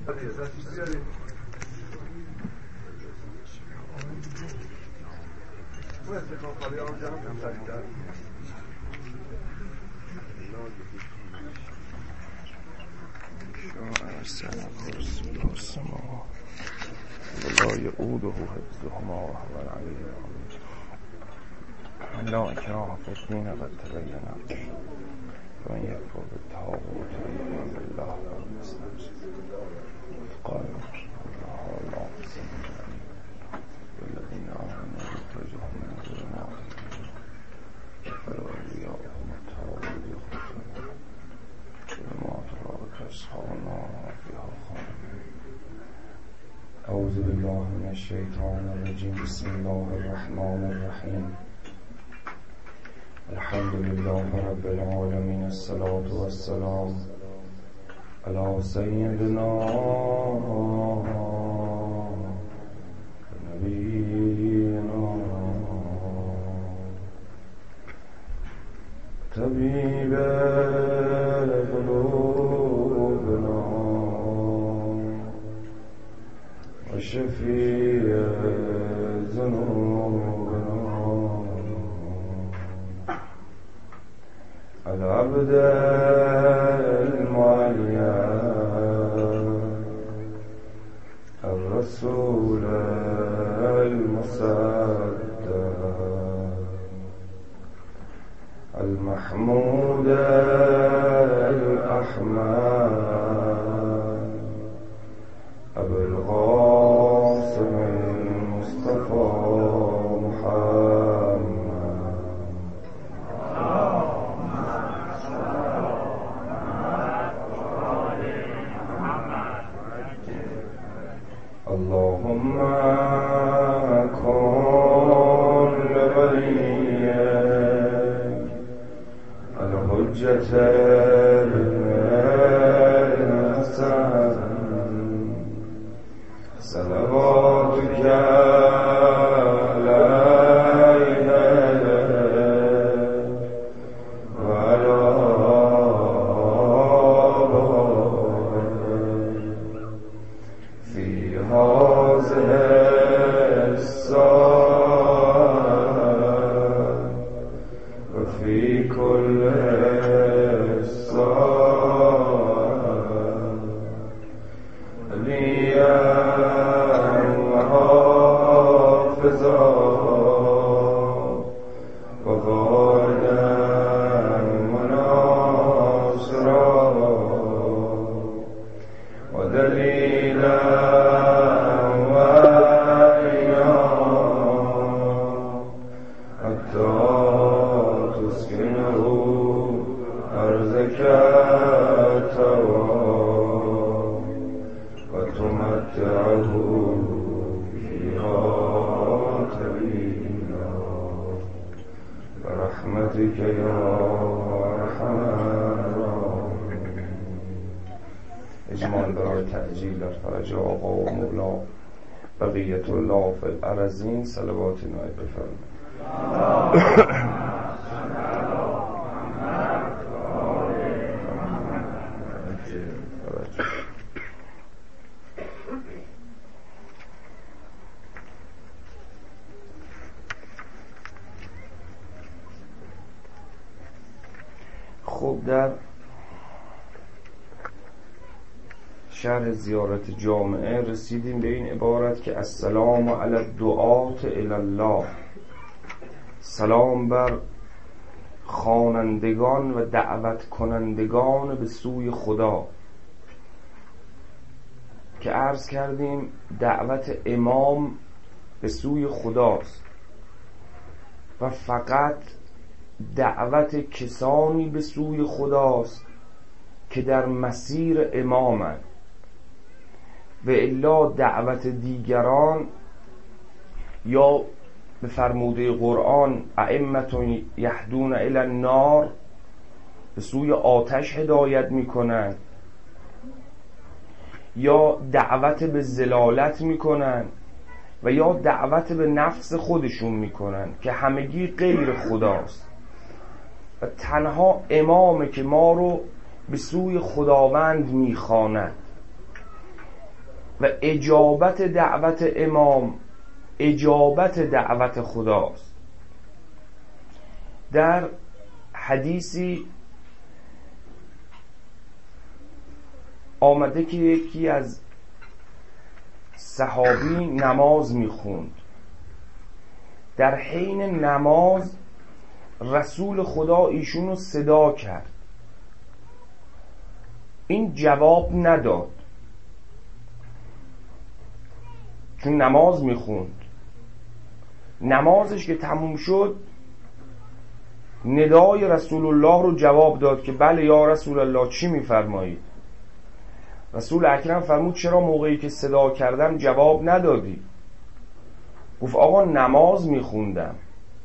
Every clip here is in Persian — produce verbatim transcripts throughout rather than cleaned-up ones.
ولا يؤوده حفظهما وهو العلي العظيم. لا إكراه في الدين قد تبين ومن يكفر بالطاغوت ويؤمن بالله فقد استمسك قال الله الله والذين آمنوا يخرجهم من الظلمات فأولياؤهم الطاغوت يخرجون ظلمات أولئك أصحاب النار فيها خالدون. أعوذ بالله من الشيطان الرجيم. بسم الله الرحمن الرحيم. الحمد لله رب العالمين. الصلاة والسلام على سيدنا نبينا طبيب قلوبنا وشفيع ذنوبنا العبد المعين الرسول المصدق المحمود الأحمد أبو القاسم المصطفى محمد. اللهم كن لوليك الحجة الحسن صلواتك عليه وعلى في هذه الساعة وفي كل الساعة ليا وحافظا وغادا وناصرا ودليلا وعينا حتى تسكنه أرضك ترى وتمتعه فيها طويلا برحمتك يا أرحم الراحمين. اجمال برای تعجیل در فرج آقا و مولا بقیت الله فی الارضین صلوات نایب بفرمایید. خب در شرح زیارت جامعه رسیدیم به این عبارت که السلام علی الدعاة الی الله، سلام بر خوانندگان و دعوت کنندگان به سوی خدا، که عرض کردیم دعوت امام به سوی خداست و فقط دعوت کسانی به سوی خداست که در مسیر امامند، و الا دعوت دیگران یا به فرموده قرآن ائمة یهدون الی النار، به سوی آتش هدایت میکنند، یا دعوت به ضلالت میکنند و یا دعوت به نفس خودشون میکنند که همگی غیر خداست و تنها امامه که ما رو به سوی خداوند میخواند. و اجابت دعوت امام اجابت دعوت خداست. در حدیثی آمده که یکی از صحابی نماز میخوند، در حین نماز رسول خدا ایشونو صدا کرد، این جواب نداد چون نماز میخوند. نمازش که تموم شد ندای رسول الله رو جواب داد که بله یا رسول الله چی میفرمایید؟ رسول اکرم فرمود چرا موقعی که صدا کردم جواب ندادی؟ گفت آقا نماز میخوندم.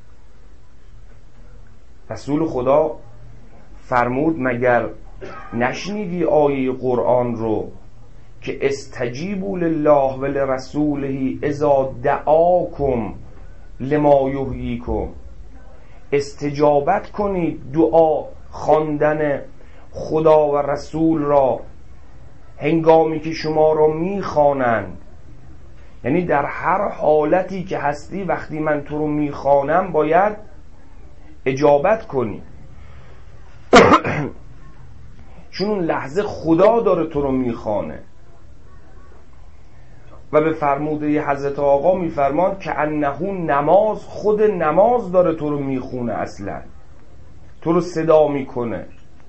رسول خدا فرمود مگر نشنیدی آیه قرآن رو که استجیبوا لله و لرسوله اذا دعاکم لما یحییکم، استجابت کنید دعا خواندن خدا و رسول را هنگامی که شما را میخوانند. یعنی در هر حالتی که هستی وقتی من تو رو میخوانم باید اجابت کنی چون اون لحظه خدا داره تو رو میخوانه. و به فرموده حضرت آقا میفرمان که انه نماز، خود نماز داره تو رو میخونه، اصلا تو رو صدا میکنه.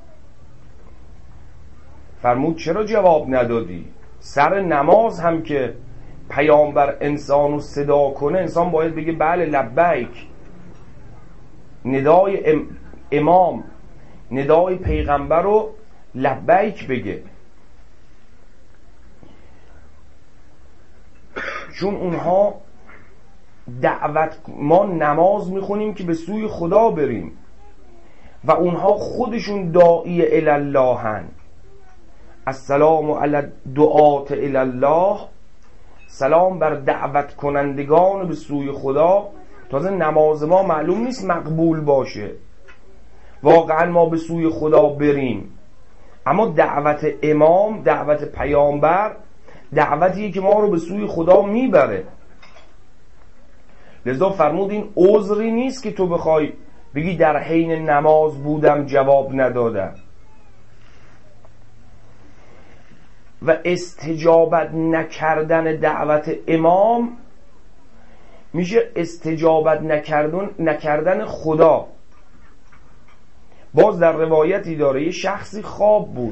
فرمود چرا جواب ندادی؟ سر نماز هم که پیامبر انسان رو صدا کنه انسان باید بگه بله لبیک. ندای ام امام ندای پیغمبر رو لبیک بگه، چون اونها دعوت، ما نماز میخونیم که به سوی خدا بریم و اونها خودشون داعی الله هن. السلام علی الدعات الی الله، سلام بر دعوت کنندگان به سوی خدا. تازه نماز ما معلوم نیست مقبول باشه، واقعا ما به سوی خدا بریم، اما دعوت امام، دعوت پیامبر دعوتیه که ما رو به سوی خدا میبره. لذا فرمود این عذری نیست که تو بخوای بگی در حین نماز بودم جواب ندادم. و استجابت نکردن دعوت امام میشه استجابت نکردن نکردن خدا. باز در روایتی داره یه شخصی خواب بود،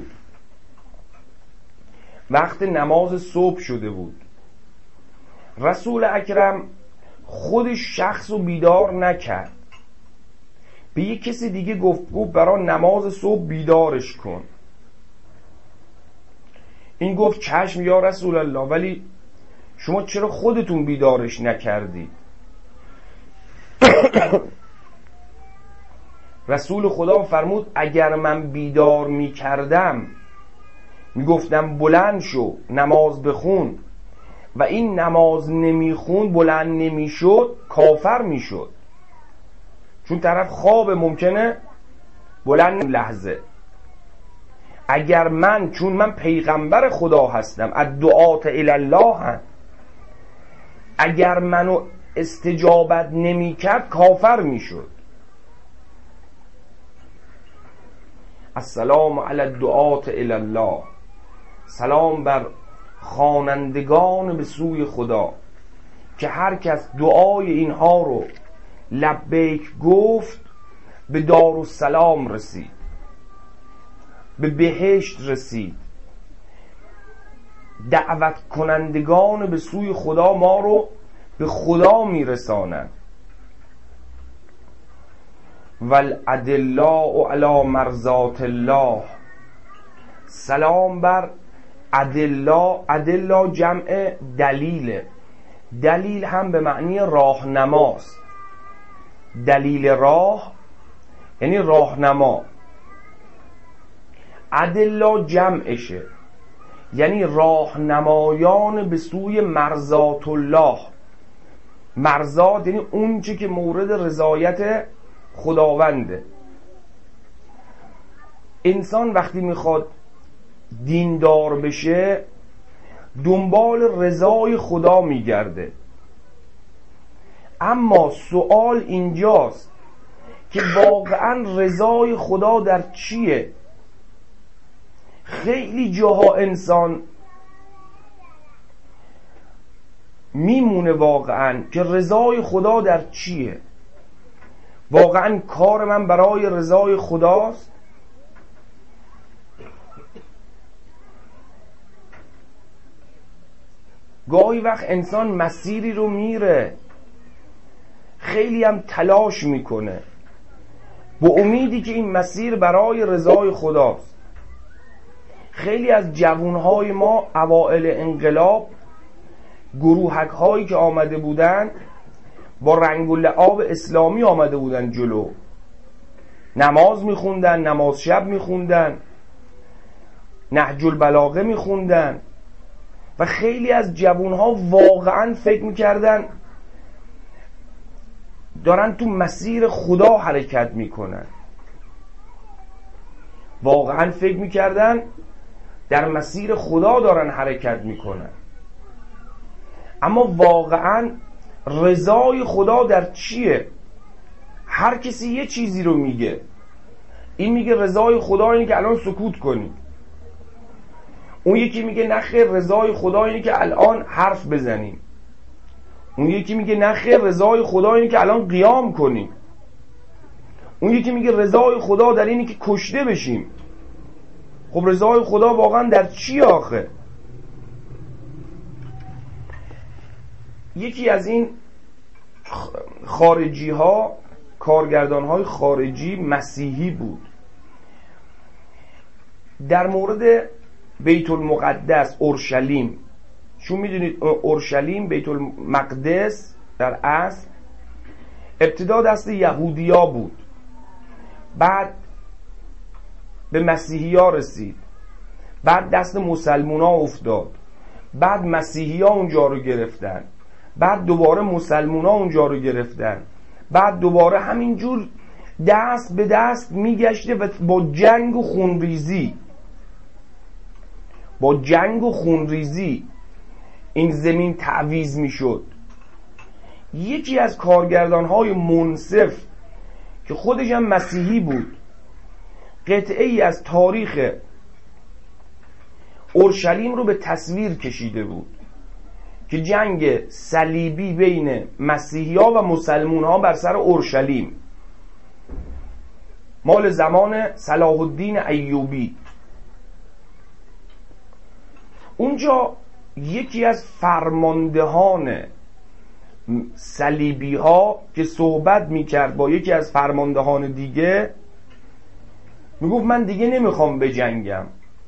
وقت نماز صبح شده بود، رسول اکرم خودش شخص رو بیدار نکرد، به یه کسی دیگه گفت گفت برای نماز صبح بیدارش کن. این گفت چشم یا رسول الله، ولی شما چرا خودتون بیدارش نکردید؟ رسول خدا فرمود اگر من بیدار می کردم می گفتم بلند شو نماز بخون و این نماز نمی خون بلند نمی شد، کافر می شد. چون طرف خواب ممکنه بلند لحظه. اگر من، چون من پیغمبر خدا هستم، الدعات الی الله هم، اگر منو استجابت نمی کرد کافر می شد. السلام علی الدعات الی الله، سلام بر خوانندگان به سوی خدا که هر کس دعای اینها رو لبیک گفت به دارالسلام رسید، به بهشت رسید. دعوت کنندگان به سوی خدا ما رو به خدا میرسانند. والادلاء علی مرضات الله، سلام بر ادلا. ادلا جمع دلیل، دلیل هم به معنی راهنماست. دلیل راه یعنی راهنما. ادلا جمعشه یعنی راهنمایان به سوی مرضات الله. مرضات یعنی اون چی که مورد رضایت خداونده. انسان وقتی میخواد دیندار بشه دنبال رضای خدا میگرده. اما سوال اینجاست که واقعا رضای خدا در چیه؟ خیلی جاها انسان میمونه واقعا که رضای خدا در چیه؟ واقعا کار من برای رضای خداست؟ گاهی وقت انسان مسیری رو میره، خیلی هم تلاش میکنه با امیدی که این مسیر برای رضای خداست. خیلی از جوانهای ما اوائل انقلاب، گروهک هایی که آمده بودن با رنگ و لعاب اسلامی آمده بودن جلو، نماز میخوندن، نماز شب میخوندن، نهج البلاغه میخوندن و خیلی از جوانها واقعا فکر میکردن دارن تو مسیر خدا حرکت میکنن، واقعا فکر میکردن در مسیر خدا دارن حرکت میکنن. اما واقعا رضای خدا در چیه؟ هر کسی یه چیزی رو میگه. این میگه رضای خدا اینه که الان سکوت کنی، اون یکی میگه نه خیر رضای خدا اینه که الان حرف بزنیم، اون یکی میگه نه خیر رضای خدا اینه که الان قیام کنیم، اون یکی میگه رضای خدا در اینه که کشته بشیم. خب رضای خدا واقعا در چی آخه؟ یکی از این خارجی ها، کارگردان های خارجی مسیحی بود، در مورد بیت المقدس اورشلیم، چون میدونید اورشلیم بیت المقدس در اصل ابتدا دست یهودیا بود، بعد به مسیحی ها رسید، بعد دست مسلمون ها افتاد، بعد مسیحی ها اونجا رو گرفتن، بعد دوباره مسلمون ها اونجا رو گرفتن، بعد دوباره همینجور دست به دست میگشته و با جنگ و خونریزی با جنگ و خونریزی این زمین تعویض میشد. یکی از کارگردان های منصف که خودش هم مسیحی بود، قطعه ای از تاریخ اورشلیم رو به تصویر کشیده بود که جنگ صلیبی بین مسیحی ها و مسلمون ها بر سر اورشلیم، مال زمان صلاح الدین ایوبی. اونجا یکی از فرماندهان صلیبی ها که صحبت میکرد با یکی از فرماندهان دیگه، میگفت من دیگه نمیخوام بجنگم.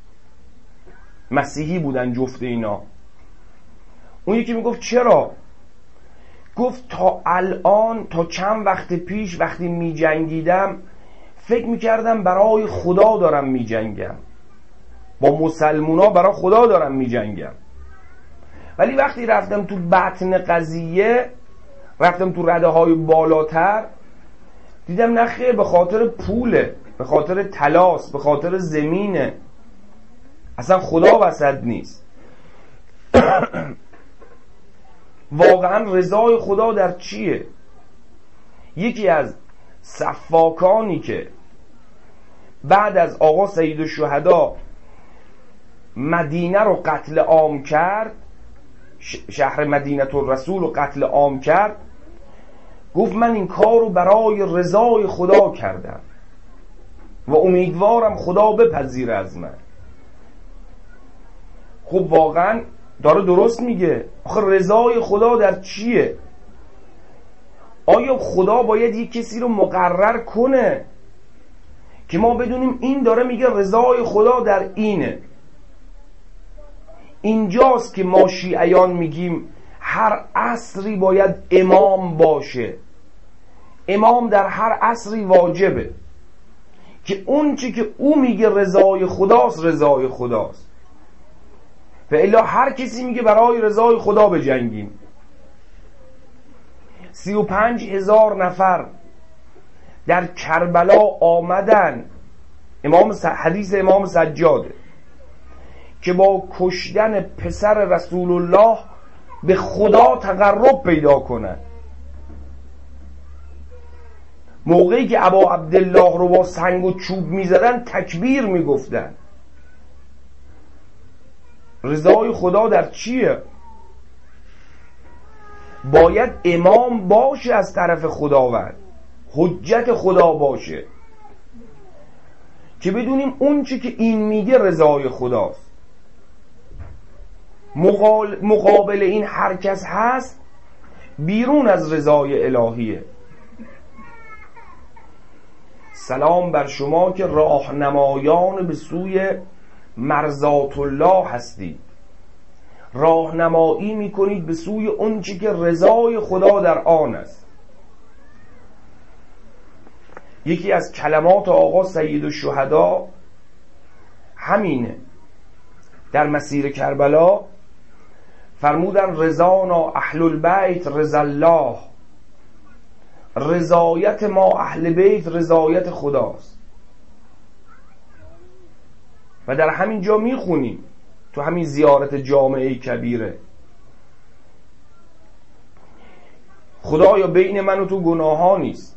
مسیحی بودن جفت اینا. اون یکی میگفت چرا؟ گفت تا الان، تا چند وقت پیش وقتی میجنگیدم فکر میکردم برای خدا دارم میجنگم، با مسلمونا برای خدا دارم میجنگم، ولی وقتی رفتم تو بطن قضیه، رفتم تو رده های بالاتر، دیدم نه خیر، به خاطر پوله، به خاطر طلاست، به خاطر زمینه، اصلا خدا وسط نیست. واقعا رضای خدا در چیه؟ یکی از سفاکانی که بعد از آقا سید الشهدا مدینه رو قتل عام کرد، شهر مدینه الرسول رو قتل عام کرد، گفت من این کار رو برای رضای خدا کردم و امیدوارم خدا بپذیره از من. خب واقعا داره درست میگه. آخه رضای خدا در چیه؟ آیا خدا باید یک کسی رو مقرر کنه که ما بدونیم این داره میگه رضای خدا در اینه؟ اینجاست که ما شیعیان میگیم هر عصری باید امام باشه. امام در هر عصری واجبه که اون چی که او میگه رضای خداست رضای خداست، و الا هر کسی میگه برای رضای خدا بجنگیم. سی و پنج هزار نفر در کربلا آمدن، امام س... حدیث امام سجاده که با کشتن پسر رسول الله به خدا تقرب پیدا کنن. موقعی که ابا عبدالله رو با سنگ و چوب میزدن تکبیر میگفتن. رضای خدا در چیه؟ باید امام باشه از طرف خداوند، حجت خدا باشه که بدونیم اون چی که این میگه رضای خداست. مقابل این هر کس هست بیرون از رضای الهیه. سلام بر شما که راهنمایان به سوی مرضات الله هستید، راهنمایی میکنید به سوی اون چی که رضای خدا در آن است. یکی از کلمات آقا سید الشهدا همینه. در مسیر کربلا فرمودن رضانا اهل البیت رضا الله، رضایت ما اهل بیت رضایت خداست. و در همین جا میخونیم تو همین زیارت جامعه کبیره، خدایا بین من و تو گناه ها نیست،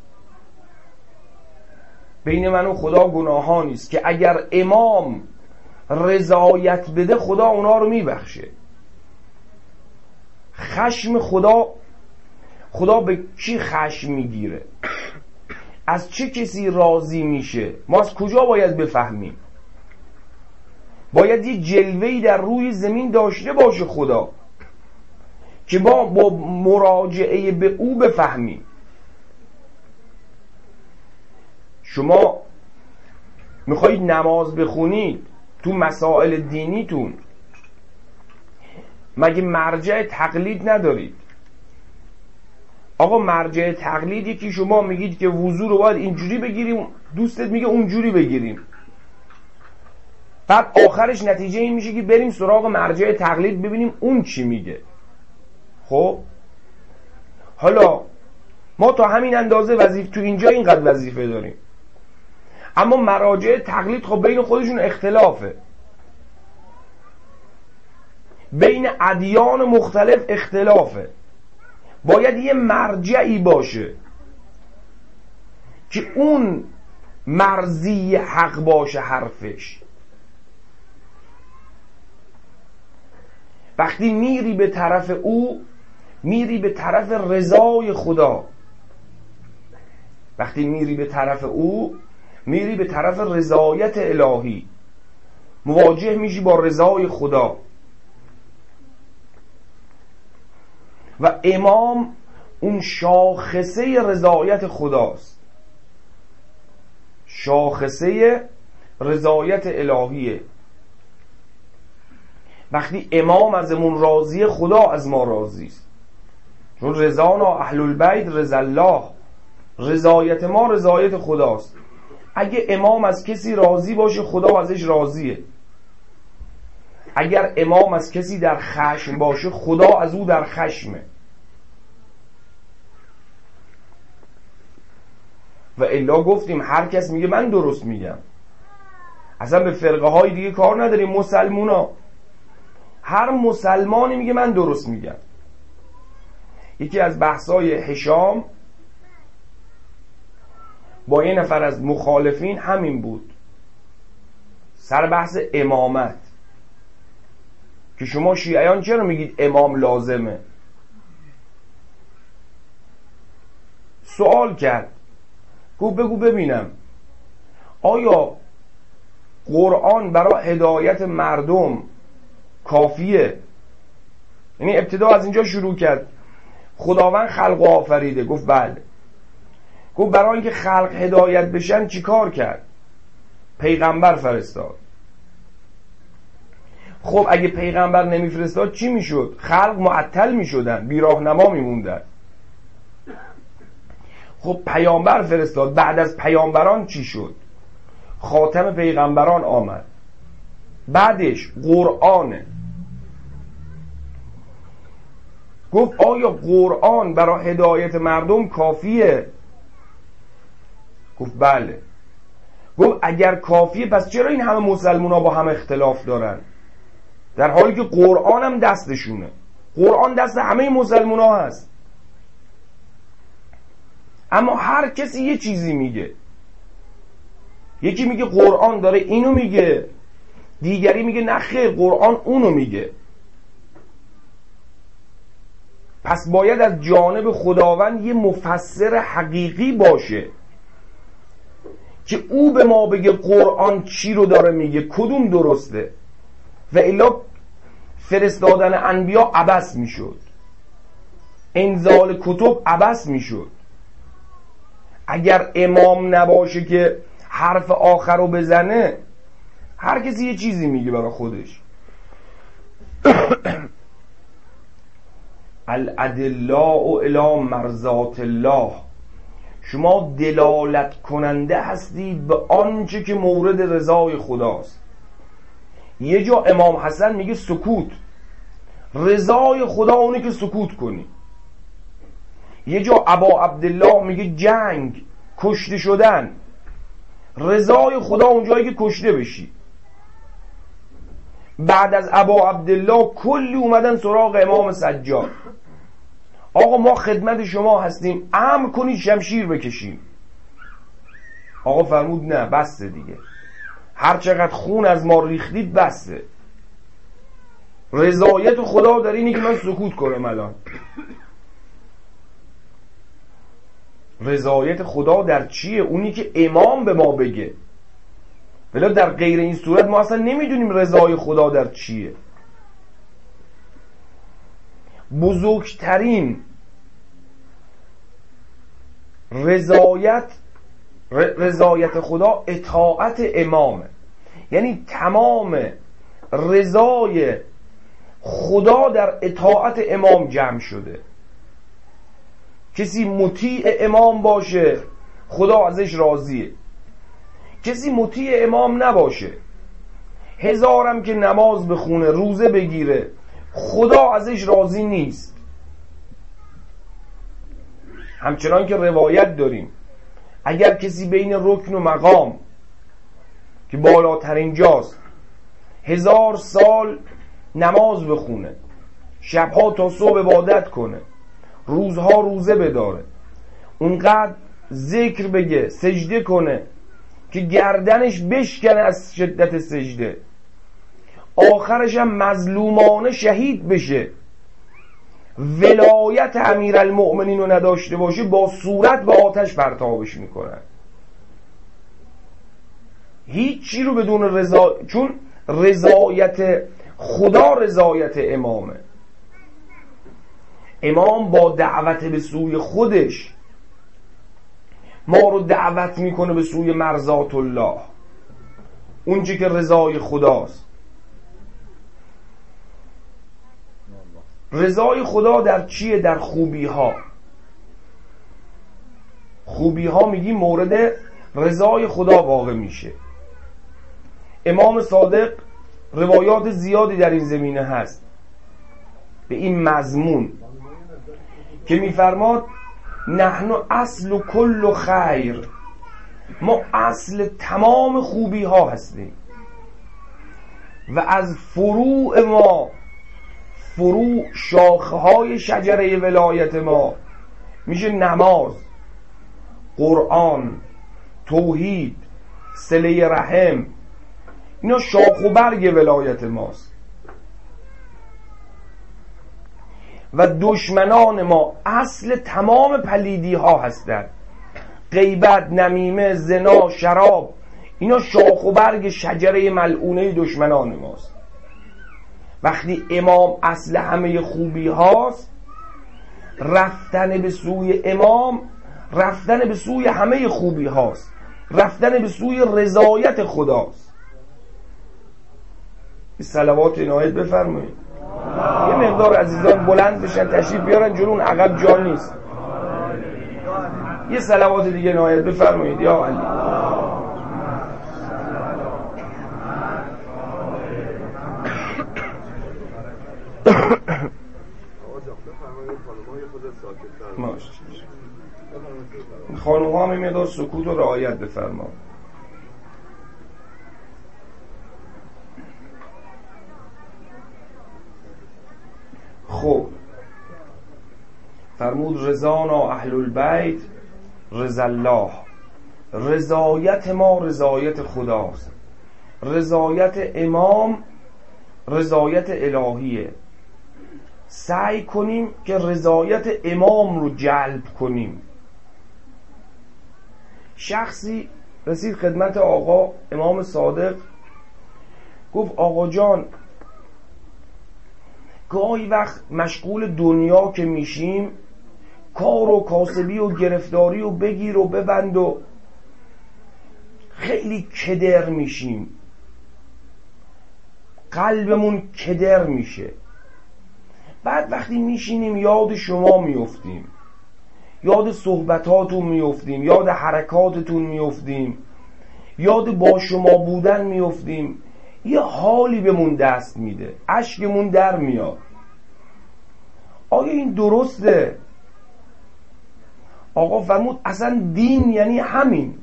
بین من و خدا گناه ها نیست که اگر امام رضایت بده خدا اونا رو میبخشه. خشم خدا، خدا به کی خشم میگیره؟ از چه کسی راضی میشه؟ ما از کجا باید بفهمیم؟ باید یه جلوه‌ای در روی زمین داشته باشه خدا که ما با مراجعه به او بفهمیم. شما میخواید نماز بخونید تو مسائل دینیتون، مگه مرجع تقلید ندارید؟ آقا مرجع تقلید یکی شما میگید که وضو رو باید اینجوری بگیریم، دوستت میگه اونجوری بگیریم، بعد آخرش نتیجه این میشه که بریم سراغ مرجع تقلید ببینیم اون چی میگه. خب حالا ما تا همین اندازه وظیفه تو اینجا اینقدر وظیفه داریم، اما مراجع تقلید خب بین خودشون اختلافه، بین ادیان مختلف اختلافه. باید یه مرجعی باشه که اون مرضی حق باشه حرفش. وقتی میری به طرف او میری به طرف رضای خدا، وقتی میری به طرف او میری به طرف رضایت الهی، مواجه میشی با رضای خدا. و امام اون شاخصه رضایت خداست، شاخصه رضایت الهیه. وقتی امام ازمون راضیه خدا از ما راضی است، چون رضانا اهل البیت رضا الله، رضایت ما رضایت خداست. اگه امام از کسی راضی باشه خدا ازش راضیه، اگر امام از کسی در خشم باشه خدا از او در خشمه. و الا گفتیم هر کس میگه من درست میگم، اصلا به فرقه های دیگه کار نداریم. مسلمونا هر مسلمانی میگه من درست میگم. یکی از بحثای هشام با یه نفر از مخالفین همین بود، سر بحث امامت، که شما شیعیان چرا میگید امام لازمه؟ سوال کرد، گفت بگو ببینم آیا قرآن برای هدایت مردم کافیه؟ یعنی ابتدا از اینجا شروع کرد، خداوند خلق و آفریده. گفت بله. گفت برای اینکه خلق هدایت بشن چی کار کرد؟ پیغمبر فرستاد. خب اگه پیغمبر نمیفرستاد چی میشد؟ خلق معطل میشدن، بیراهنما میموندن. خب پیامبر فرستاد، بعد از پیامبران چی شد؟ خاتم پیغمبران آمد، بعدش قرآنه. گفت آیا قرآن برای هدایت مردم کافیه؟ گفت بله. گفت اگر کافیه پس چرا این همه مسلمان ها با هم اختلاف دارن؟ در حالی که قرآن هم دستشونه. قرآن دست همه مسلمان ها هست، اما هر کسی یه چیزی میگه. یکی میگه قرآن داره اینو میگه، دیگری میگه نه خیر قرآن اونو میگه. پس باید از جانب خداوند یه مفسر حقیقی باشه که او به ما بگه قرآن چی رو داره میگه، کدوم درسته، و الا فرستادن انبیا عبث میشد، انزال کتب عبث میشد. اگر امام نباشه که حرف آخر رو بزنه، هر کسی یه چیزی میگه برای خودش. الادلاء الی مرضات الله، شما دلالت کننده هستید به آنچه که مورد رضای خداست. یه جا امام حسن میگه سکوت، رضای خدا اونه که سکوت کنی. یه جا ابا عبدالله میگه جنگ، کشته شدن، رضای خدا اونجایی که کشته بشی. بعد از ابا عبدالله کلی اومدن سراغ امام سجاد، آقا ما خدمت شما هستیم، امر کنید شمشیر بکشیم. آقا فرمود نه بسته دیگه، هر چقدر خون از ما ریختید بسته. رضایت خدا در اینه که من سکوت کنم. الان رضایت خدا در چیه؟ اونی که امام به ما بگه، ولی در غیر این صورت ما اصلا نمیدونیم رضای خدا در چیه. بزرگترین رضایت رضایت خدا اطاعت امامه. یعنی تمام رضای خدا در اطاعت امام جمع شده. کسی مطیع امام باشه خدا ازش راضیه، کسی مطیع امام نباشه هزارم که نماز بخونه روزه بگیره خدا ازش راضی نیست. همچنان که روایت داریم اگر کسی بین رکن و مقام که بالاترین جاست هزار سال نماز بخونه، شبها تا صبح عبادت کنه، روزها روزه بداره، اونقدر ذکر بگه، سجده کنه که گردنش بشکنه از شدت سجده، آخرش هم مظلومانه شهید بشه، ولایت امیرالمؤمنین رو نداشته باشه، با صورت به آتش پرتابش میکنن. هیچی رو بدون رضا، چون رضایت خدا رضایت امامه. امام با دعوت به سوی خودش ما رو دعوت میکنه به سوی مرضات الله، اونچه که رضای خداست. رضای خدا در چیه؟ در خوبی ها. خوبی ها میگیم مورد رضای خدا واقع میشه. امام صادق روایات زیادی در این زمینه هست به این مضمون که میفرماد نحن اصل کل خیر، ما اصل تمام خوبی ها هستیم و از فروع ما، فروع شاخه های شجره ولایت ما میشه نماز، قرآن، توحید، صله رحم. اینا شاخ و برگ ولایت ماست. و دشمنان ما اصل تمام پلیدی ها هستند. غیبت، نمیمه، زنا، شراب، اینا شاخ و برگ شجره ملعونه دشمنان ماست. وقتی امام اصل همه خوبی هاست، رفتن به سوی امام رفتن به سوی همه خوبی هاست، رفتن به سوی رضایت خداست. صلوات عنایت بفرمایید. یه مقدار عزیزان بلند بشن تشریف بیارن جلون، عقب جا نیست. یه صلوات دیگه عنایت بفرمایید. یا علی. خانوم ها هم مقدار سکوت و رعایت بفرما. فرمود رضانا اهل البیت رضا الله. رضایت ما رضایت خداست، رضایت امام رضایت الهیه. سعی کنیم که رضایت امام رو جلب کنیم. شخصی رسید خدمت آقا امام صادق، گفت آقا جان گاهی وقت مشغول دنیا که میشیم، کار و کاسبی و گرفتاری و بگیر و ببند و خیلی کدر میشیم، قلبمون کدر میشه. بعد وقتی میشینیم یاد شما میفتیم، یاد صحبتاتون میفتیم، یاد حرکاتتون میفتیم، یاد با شما بودن میفتیم، یه حالی بهمون دست میده، اشکمون در میاد. آیا این درسته؟ آقا فرمود اصلا دین یعنی همین.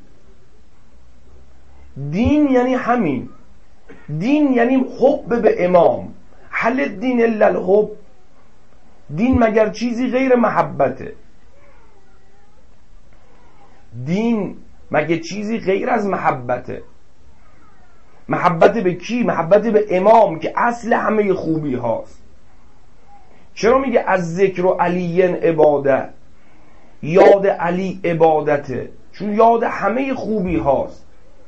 دین یعنی همین. دین یعنی حب به امام. هل الدین الا الحب؟ دین مگر چیزی غیر محبته؟ دین مگر چیزی غیر از محبته؟ محبت به کی؟ محبت به امام که اصل همه خوبی هاست. چرا میگه از ذکر و علی عبادت؟ یاد علی عبادته، چون یاد همه خوبی هاست.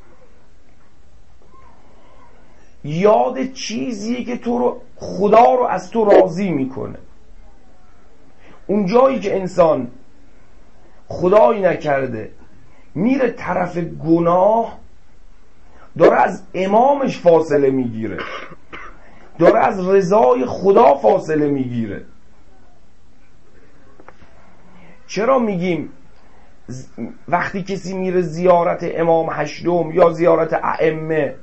یاد چیزیه که تو رو، خدا رو از تو راضی میکنه. اون جایی که انسان خدایی نکرده میره طرف گناه، داره از امامش فاصله میگیره، داره از رضای خدا فاصله میگیره. چرا میگیم وقتی کسی میره زیارت امام هشتم یا زیارت ائمه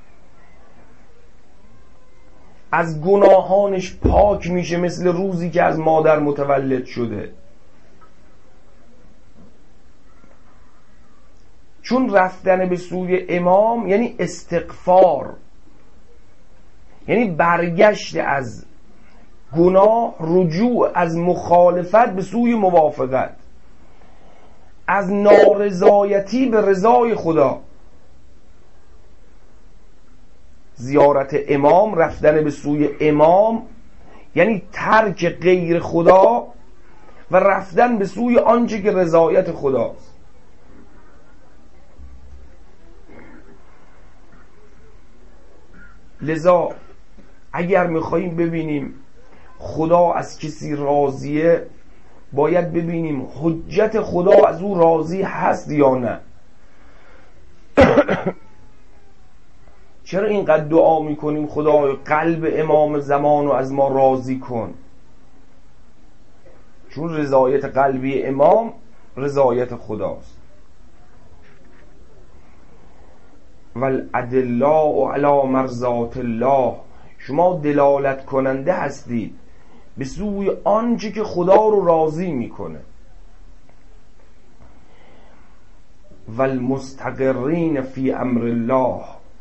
از گناهانش پاک میشه مثل روزی که از مادر متولد شده؟ چون رفتن به سوی امام یعنی استغفار، یعنی برگشت از گناه، رجوع از مخالفت به سوی موافقت، از نارضایتی به رضای خدا. زیارت امام، رفتن به سوی امام یعنی ترک غیر خدا و رفتن به سوی آنچه که رضایت خداست. لذا اگر میخواییم ببینیم خدا از کسی راضیه، باید ببینیم حجت خدا از او راضی هست یا نه. چرا اینقدر دعا میکنیم خدای قلب امام زمان رو از ما راضی کن؟ چون رضایت قلبی امام رضایت خداست. والادلاء علی مرضات الله، شما دلالت کننده هستید به سوی آنچه که خدا رو راضی میکنه. والمستقرین فی امر الله،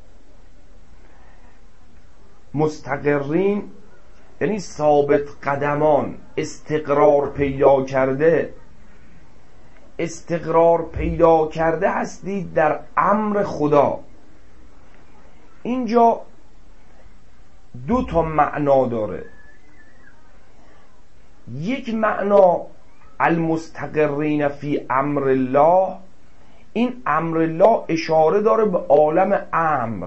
مستقرین یعنی ثابت قدمان، استقرار پیدا کرده. استقرار پیدا کرده هستید در امر خدا. اینجا دو تا معنا داره. یک معنا المستقرین فی امر الله، این امر الله اشاره داره به عالم امر.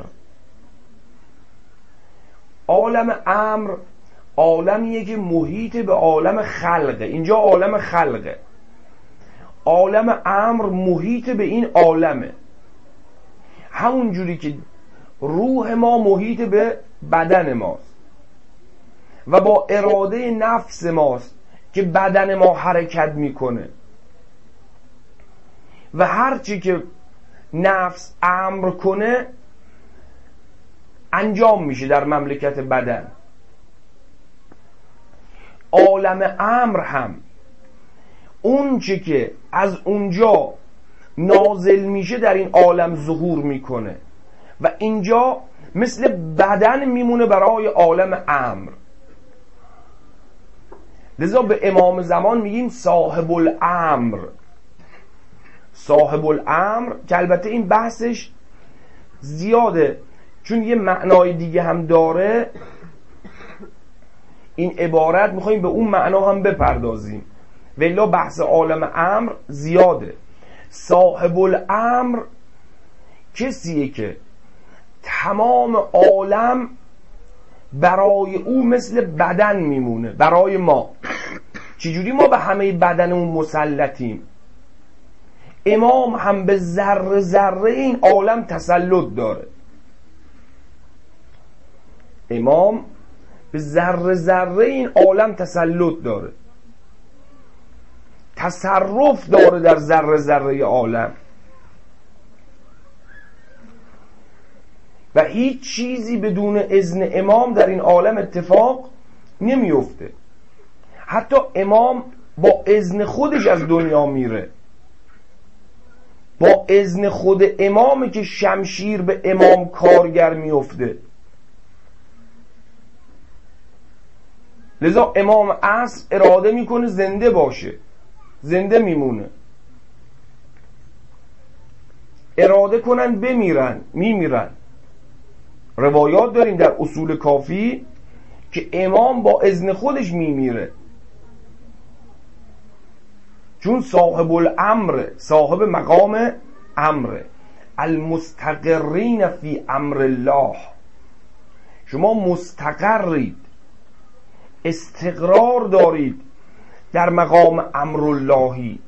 عالم امر عالمیه که محیط به عالم خلقه. اینجا عالم خلقه، عالم امر محیط به این عالمه. همون جوری که روح ما محیط به بدن ماست و با اراده نفس ماست که بدن ما حرکت میکنه و هرچی که نفس امر کنه انجام میشه در مملکت بدن. عالم امر هم اون چی که از اونجا نازل میشه در این عالم ظهور میکنه و اینجا مثل بدن میمونه برای عالم امر. لذا به امام زمان میگیم صاحب الامر. صاحب الامر که البته این بحثش زیاده، چون یه معنای دیگه هم داره. این عبارت میخواییم به اون معنا هم بپردازیم، ولی بحث عالم امر زیاده. صاحب الامر کسیه که تمام عالم برای او مثل بدن میمونه. برای ما چجوری ما به همه بدنمون مسلطیم؟ امام هم به ذره ذره این عالم تسلط داره. امام به ذره ذره این عالم تسلط داره، تصرف داره در ذره ذره عالم و هیچ چیزی بدون اذن امام در این عالم اتفاق نمیفته. حتی امام با اذن خودش از دنیا میره. با اذن خود امامه که شمشیر به امام کارگر میفته. لذا امام عصر اراده میکنه زنده باشه، زنده میمونه. اراده کنن بمیرن، میمیرن. روایات داریم در اصول کافی که امام با اذن خودش میمیره، چون صاحب الامر، صاحب مقام امر. المستقرین فی امر الله، شما مستقرید، استقرار دارید در مقام امر اللهی.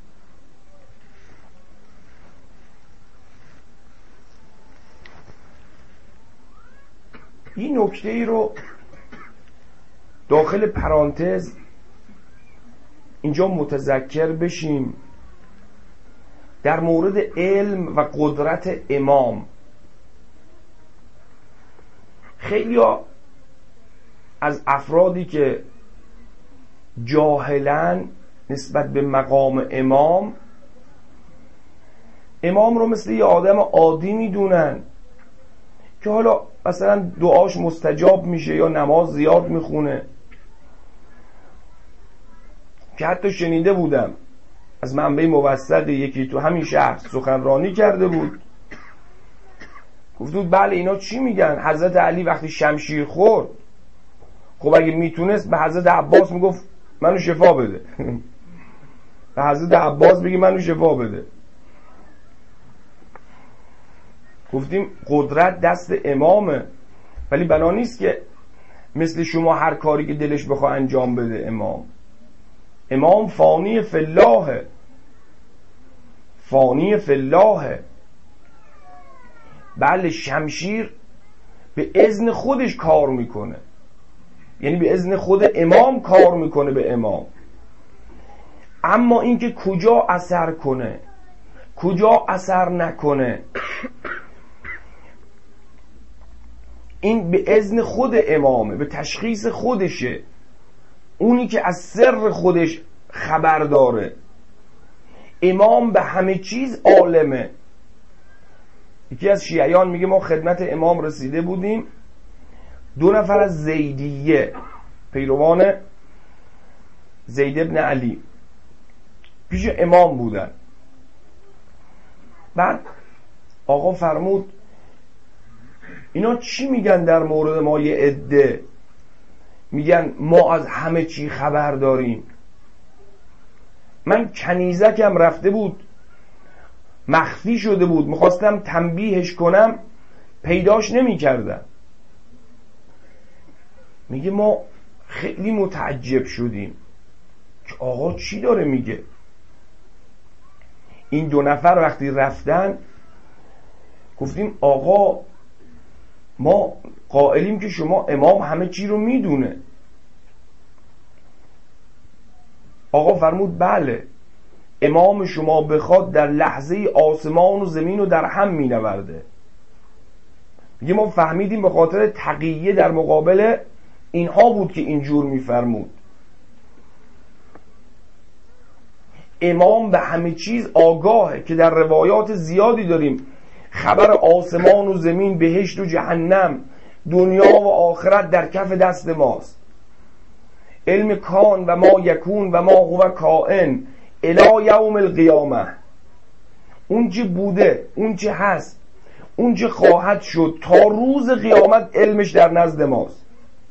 این نکته ای رو داخل پرانتز اینجا متذکر بشیم در مورد علم و قدرت امام. خیلی ها از افرادی که جاهلن نسبت به مقام امام، امام رو مثل یه آدم عادی میدونن که حالا مثلا دعاش مستجاب میشه یا نماز زیاد میخونه. که حتی شنیده بودم از منبع موثق یکی تو همین شهر سخنرانی کرده بود، گفت بود بله اینا چی میگن؟ حضرت علی وقتی شمشیر خورد، خب اگه میتونست به حضرت عباس میگفت منو شفا بده به حضرت عباس بگی منو شفا بده. گفتیم قدرت دست امامه، ولی بنا نیست که مثل شما هر کاری که دلش بخواه انجام بده. امام امام فانی فی الله، فانی فی الله. بله شمشیر به اذن خودش کار میکنه، یعنی به اذن خود امام کار میکنه به امام. اما اینکه کجا اثر کنه کجا اثر نکنه، این به اذن خود امامه، به تشخیص خودشه. اونی که از سر خودش خبر داره. امام به همه چیز عالمه. یکی از شیعیان میگه ما خدمت امام رسیده بودیم، دو نفر از زیدیه، پیروان زید ابن علی، پیش امام بودن. بعد آقا فرمود اینا چی میگن در مورد ما؟ یه عده میگن ما از همه چی خبر داریم. من کنیزکم رفته بود، مخفی شده بود، میخواستم تنبیهش کنم، پیداش نمی کردم. میگه ما خیلی متعجب شدیم که آقا چی داره میگه. این دو نفر وقتی رفتن گفتیم آقا ما قائلیم که شما امام همه چی رو میدونه. آقا فرمود بله، امام شما بخواد در لحظه آسمان و زمین رو در هم مینورده. میگه ما فهمیدیم به خاطر تقیه در مقابل اینها بود که اینجور میفرمود. امام به همه چیز آگاهه که در روایات زیادی داریم خبر آسمان و زمین، بهشت و جهنم، دنیا و آخرت در کف دست ماست. علم کان و ما یکون و ما هو کائن الی یوم القیامه، اون چه بوده، اون چه هست، اون چه خواهد شد تا روز قیامت علمش در نزد ماست.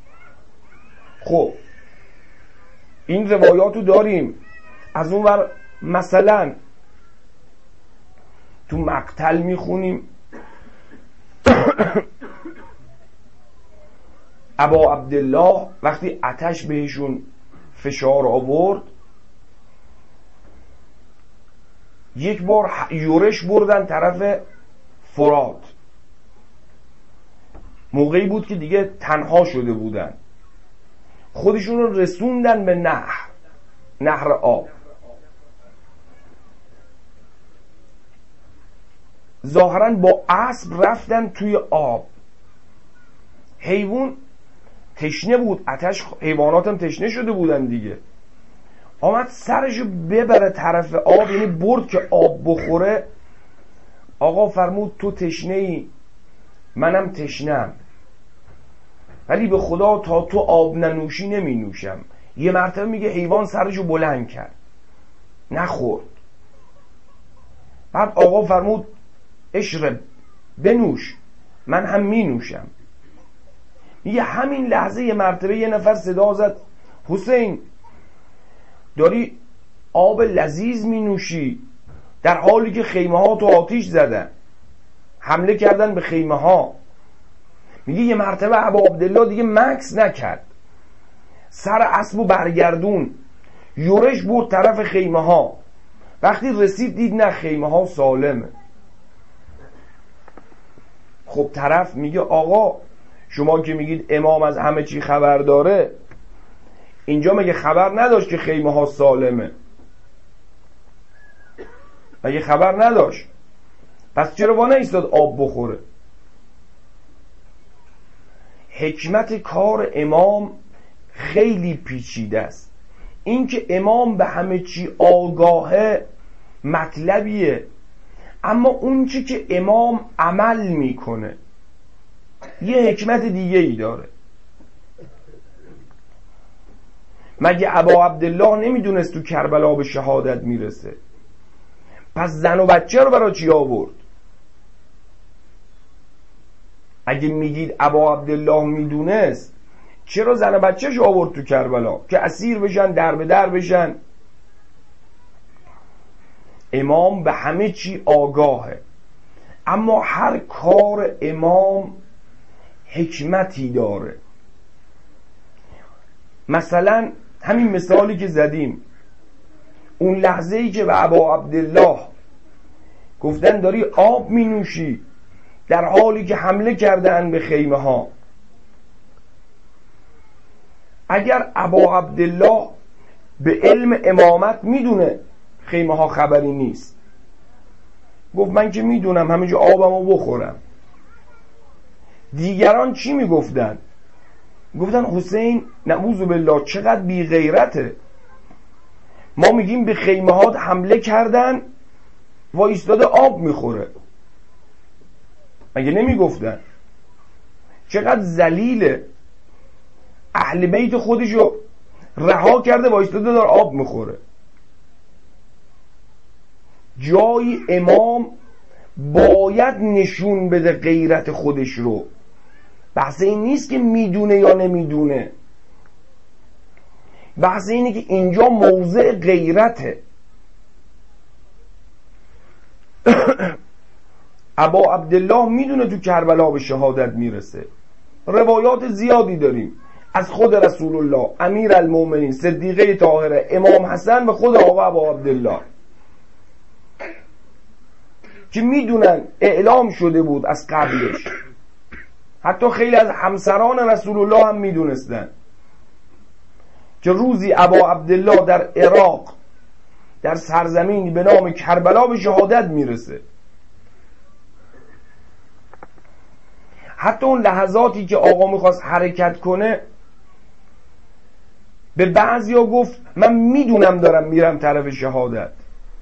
خب این روایاتو داریم. از اون ور مثلا تو مقتل میخونیم ابا عبدالله وقتی آتش بهشون فشار آورد، یک بار یورش بردن طرف فرات، موقعی بود که دیگه تنها شده بودن، خودشون رو رسوندن به نهر نهر آب. ظاهرا با اسب رفتن توی آب، حیوان تشنه بود، آتش، حیوانات هم تشنه شده بودن دیگه، آمد سرشو ببره طرف آب، یعنی برد که آب بخوره. آقا فرمود تو تشنه ای منم تشنم، ولی به خدا تا تو آب ننوشی نمی نوشم. یه مرتبه میگه حیوان سرشو بلند کرد نخورد. بعد آقا فرمود اشرب، بنوش، من هم می نوشم. میگه همین لحظه یه مرتبه یه نفر صدا زد حسین داری آب لذیذ می نوشی، در حالی که خیمه ها تو آتیش زدن، حمله کردن به خیمه ها. میگه یه مرتبه ابا عبدالله دیگه مکس نکرد، سر اسبو برگردون، یورش برد طرف خیمه ها. وقتی رسید دید نه، خیمه ها سالمه. خب طرف میگه آقا شما که میگید امام از همه چی خبر داره، اینجا مگه خبر نداشت که خیمه ها سالمه؟ مگه خبر نداشت؟ پس چرا وا نایستاد آب بخوره؟ حکمت کار امام خیلی پیچیده است. این که امام به همه چی آگاهه مطلبیه، اما اون چی که امام عمل میکنه یه حکمت دیگه ای داره. مگه ابا عبدالله نمیدونست تو کربلا به شهادت میرسه؟ پس زن و بچه رو برای چی آورد؟ اگه میگید ابا عبدالله میدونست، چرا زن و بچهش آورد تو کربلا که اسیر بشن، در به در بشن؟ امام به همه چی آگاهه، اما هر کار امام حکمتی داره. مثلا همین مثالی که زدیم، اون لحظه ای که به ابا عبدالله گفتن داری آب می نوشی، در حالی که حمله کردن به خیمه ها، اگر ابا عبدالله به علم امامت میدونه خیمه ها خبری نیست، گفت من که میدونم همینجا آبمو بخورم، دیگران چی میگفتن؟ گفتن حسین نعوذ بالله چقدر بی غیرته، ما میگیم به خیمه ها حمله کردن و ایستاده آب میخوره. مگه نمیگفتن؟ چقدر ذلیله، اهل بیت خودشو رها کرده و ایستاده داره آب میخوره. جای امام باید نشون بده غیرت خودش رو. بحث این نیست که میدونه یا نمیدونه، بحث اینه که اینجا موضع غیرته. ابا عبدالله میدونه تو کربلا به شهادت میرسه. روایات زیادی داریم از خود رسول الله، امیر المومنین، صدیقه طاهره، امام حسن و خود آقا ابا عبدالله که میدونن اعلام شده بود از قبلش. حتی خیلی از همسران رسول الله هم میدونستن که روزی ابا عبدالله در عراق در سرزمینی به نام کربلا به شهادت میرسه. حتی اون لحظاتی که آقا میخواست حرکت کنه، به بعضیا گفت من میدونم دارم میرم طرف شهادت.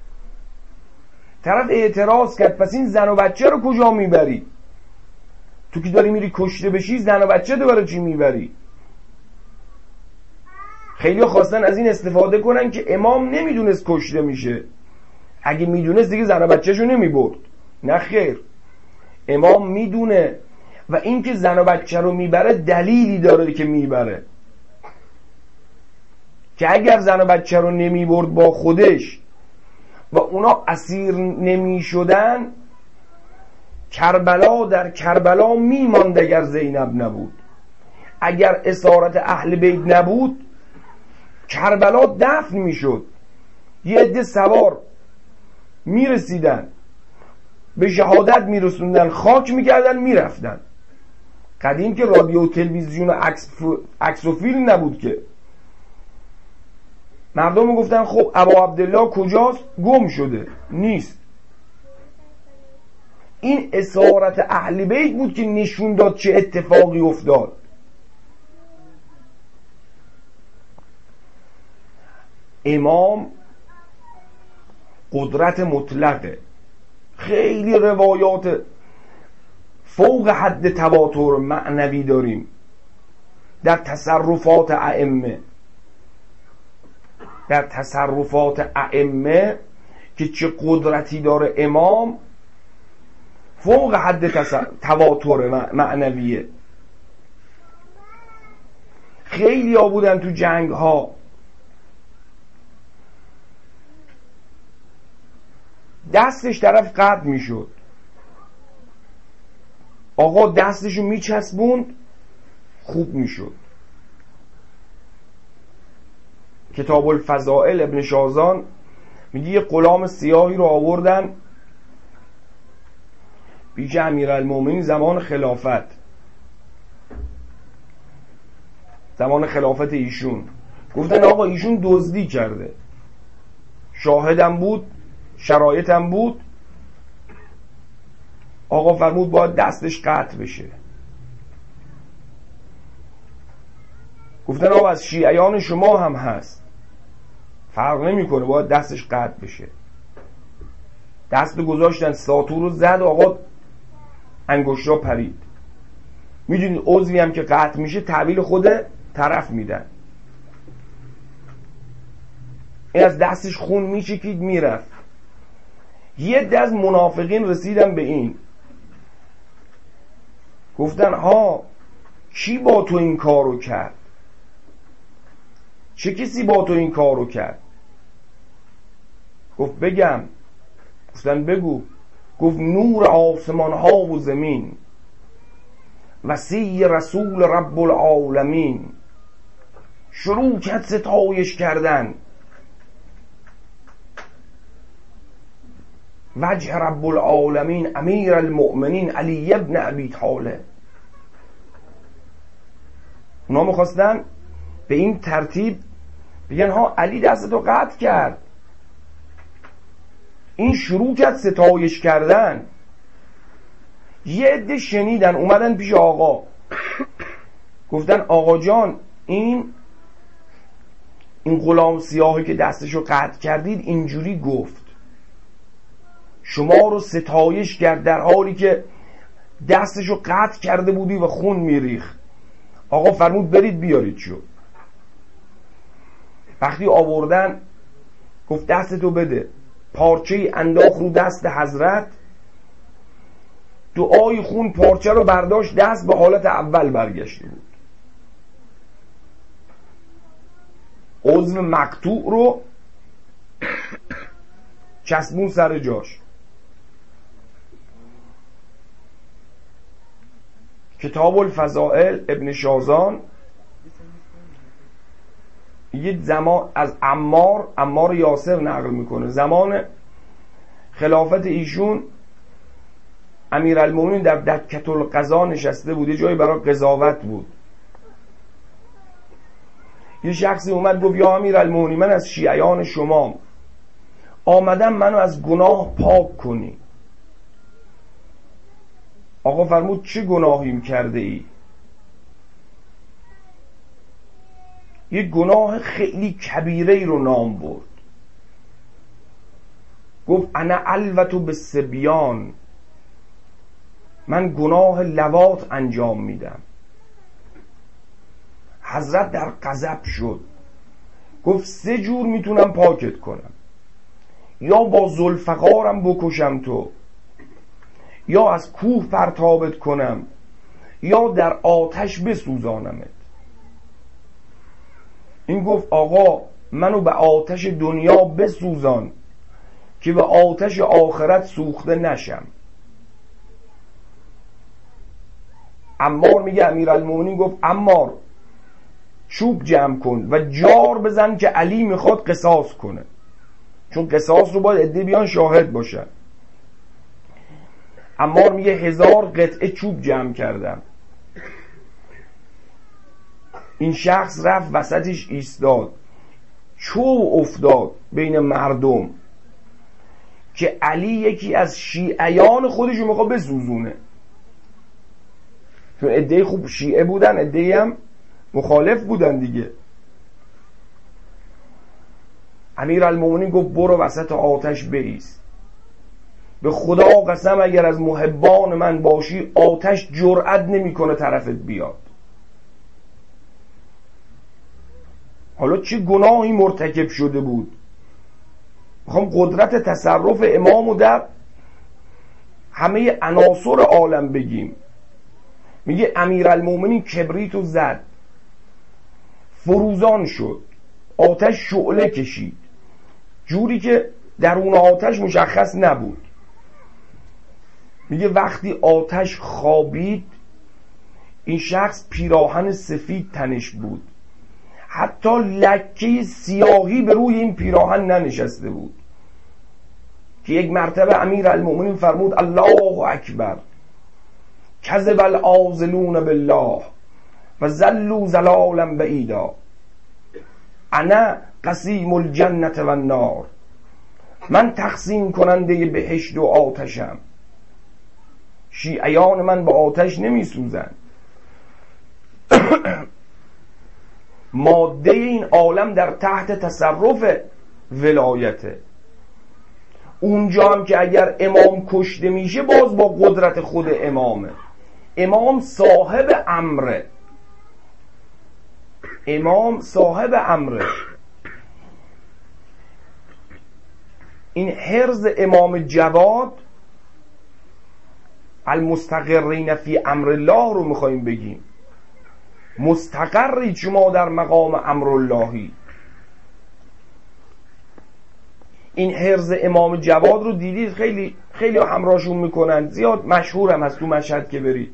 طرف اعتراض کرد پس این زن و بچه رو کجا میبری؟ تو که داری میری کشته بشی، زن و بچه رو برای چی میبری؟ خیلی خواستن از این استفاده کنن که امام نمیدونست کشته میشه، اگه میدونست دیگه زن و بچه‌شو نمیبرد. نه خیر، امام میدونه و این که زن و بچه رو میبره دلیلی داره که میبره، که اگر زن و بچه رو نمیبرد با خودش و اونا اسیر نمیشدن، کربلا در کربلا میماند اگر زینب نبود. اگر اسارت اهل بیت نبود کربلا دفن میشد، یه عده سوار میرسیدن به شهادت میرسوندن، خاک میکردن میرفتن. قدیم که رادیو و تلویزیون و عکس و فیلم نبود که، مردم میگفتن خب ابا عبدالله کجاست؟ گم شده، نیست. این اسارت اهل بیت بود که نشون داد چه اتفاقی افتاد. امام قدرت مطلقه، خیلی روایات فوق حد تواتر معنوی داریم در تصرفات ائمه، در تصرفات ائمه که چه قدرتی داره امام، فوق حد تواتر معنویه. خیلی ها بودن تو جنگ ها دستش طرف قطع میشد، آقا دستشو میچسبوند خوب میشد. کتاب الفضائل ابن شازان میگه یه غلام سیاهی رو آوردن پیش امیرالمومنین زمان خلافت، زمان خلافت ایشون. گفتن آقا ایشون دزدی کرده، شاهدم بود، شرایطم بود. آقا فرمود باید دستش قطع بشه. گفتن آقا از شیعیان شما هم هست، فرق نمیکنه، باید دستش قطع بشه. دست گذاشتن، ساطور رو زد، آقا انگشت‌ها پرید. میدونید عضوی هم که قطع میشه تحویل خود طرف میدن. این از دستش خون میچکید میرفت. یه عده از منافقین رسیدن به این، گفتن ها کی با تو این کارو کرد؟ چه کسی با تو این کارو کرد؟ گفت بگم. گفتن بگو. گفت نور آسمان ها و زمین، وسیع رسول رب العالمین. شروع کرد ستایش کردن. وجه رب العالمین امیر المؤمنین علی ابن ابی طالب. اونا میخواستن به این ترتیب بگن ها علی دستتو قطع کرد. این شروع کرد ستایش کردن. یه عده شنیدن اومدن پیش آقا، گفتن آقا جان این این غلام سیاهی که دستشو قطع کردید اینجوری گفت، شما رو ستایش کرد در حالی که دستشو قطع کرده بودی و خون میریخ. آقا فرمود برید بیارید شو. وقتی آوردن گفت دستتو بده، پارچه انداخت رو دست حضرت، دعای خون پارچه رو برداشت، دست به حالت اول برگشته بود. عضو مقطوع رو چسبون سر جاش. کتاب الفضائل ابن شازان یه زمان از عمار عمار یاسر نقل میکنه، زمان خلافت ایشون امیرالمومنین در دکة القضا نشسته بود، یه جایی برای قضاوت بود. یه شخصی اومد گفت یا امیرالمومنین من از شیعیان شما آمدم منو از گناه پاک کنی. آقا فرمود چه گناهیم کرده ای؟ یه گناه خیلی کبیره ای رو نام برد. گفت انا الوتو بالصبیان، من گناه لواط انجام میدم. حضرت در غضب شد، گفت سه جور میتونم پاکت کنم، یا با ذوالفقارم بکشم تو، یا از کوه پرتابت کنم، یا در آتش بسوزانمت. این گفت آقا منو به آتش دنیا بسوزان که به آتش آخرت سوخته نشم. عمار میگه امیرالمومنین گفت عمار چوب جمع کن و جار بزن که علی میخواد قصاص کنه، چون قصاص رو باید عده بیان شاهد باشن. عمار میگه هزار قطعه چوب جمع کردم. این شخص رفت وسطش ایستاد، چوب افتاد بین مردم که علی یکی از شیعیان خودش رو میخواد بسوزونه، چون عده خوب شیعه بودن، عده هم مخالف بودن دیگه. امیرالمومنین گفت برو وسط آتش بایست، به خدا قسم اگر از محبان من باشی آتش جرأت نمیکنه طرفت بیاد. حالا چه گناهی مرتکب شده بود؟ میخوام قدرت تصرف امامو در همه عناصر عالم بگیم. میگه امیرالمومنین کبریتو زد، فروزان شد، آتش شعله کشید جوری که درون آتش مشخص نبود. میگه وقتی آتش خوابید این شخص پیراهن سفید تنش بود، حتی لکه سیاهی به روی این پیراهن ننشسته بود که یک مرتبه امیرالمومنین فرمود الله اکبر کذب العاذلون بالله و ظلوا ضلالا بعیدا، انا قسیم الجنة و النار، من تقسیم کننده بهشت و آتشم، شیعیان من به آتش نمی سوزن. ماده این عالم در تحت تصرف ولایته. اونجا هم که اگر امام کشته میشه باز با قدرت خود امامه. امام صاحب امره، امام صاحب امره. این حرز امام جواد المستقرین فی امر الله رو میخواییم بگیم. مستقری شما در مقام امر اللهی. این حرز امام جواد رو دیدید، خیلی خیلی همراهشون میکنن، زیاد مشهور هم هست تو مشهد که برید.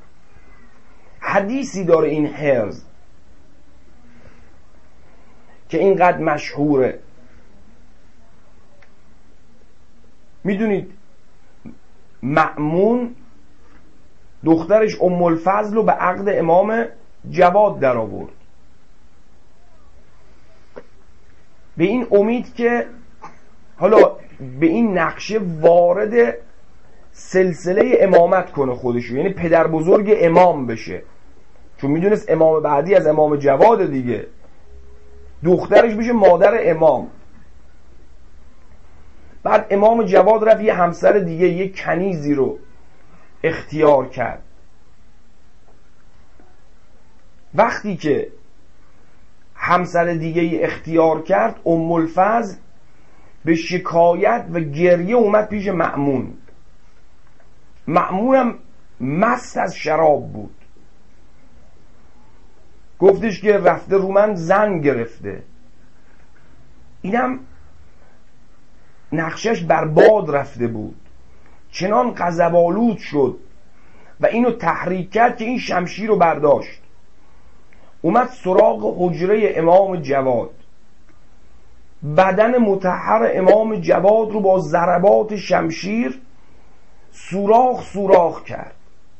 حدیثی داره این حرز که اینقدر مشهوره. میدونید مأمون دخترش ام الفضل رو به عقد امام جواد در آورد، به این امید که حالا به این نقشه وارد سلسله امامت کنه خودشو، یعنی پدر بزرگ امام بشه، چون میدونست امام بعدی از امام جواد دیگه، دخترش بشه مادر امام. بعد امام جواد رفت یه همسر دیگه، یه کنیزی رو اختیار کرد. وقتی که همسر دیگه اختیار کرد، ام الفضل به شکایت و گریه اومد پیش مأمون. مأمونم مست از شراب بود، گفتش که رفته رو من زن گرفته. اینم نقشش برباد رفته بود، چنان غضب‌آلود شد و اینو تحریک کرد که این شمشیر رو برداشت، اومد سراغ حجره امام جواد، بدن مطهر امام جواد رو با ضربات شمشیر سوراخ سوراخ کرد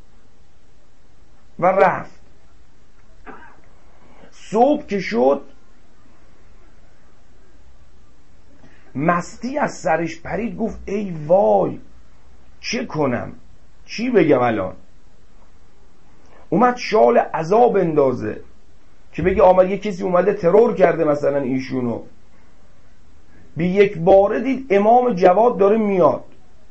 و رفت. صبح که شد مستی از سرش پرید، گفت ای وای چه کنم، چی بگم الان. اومد شال عذاب اندازه که بگه آمد یه کسی اومده ترور کرده مثلا ایشونو. بی یک باره دید امام جواد داره میاد،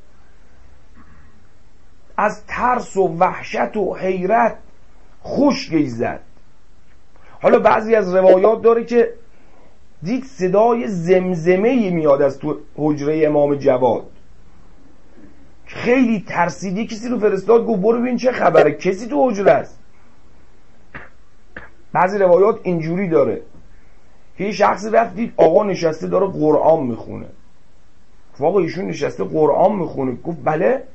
از ترس و وحشت و حیرت خشکی زد. حالا بعضی از روایات داره که دید صدای زمزمه‌ای میاد از تو حجره امام جواد. خیلی ترسیدی، کسی رو فرستاد گفت برو ببین چه خبره، کسی تو حجره است. بعضی روایات اینجوری داره که یه شخصی رفت دید آقا نشسته داره قرآن میخونه. گفت آقا ایشون نشسته قرآن میخونه؟ گفت بله.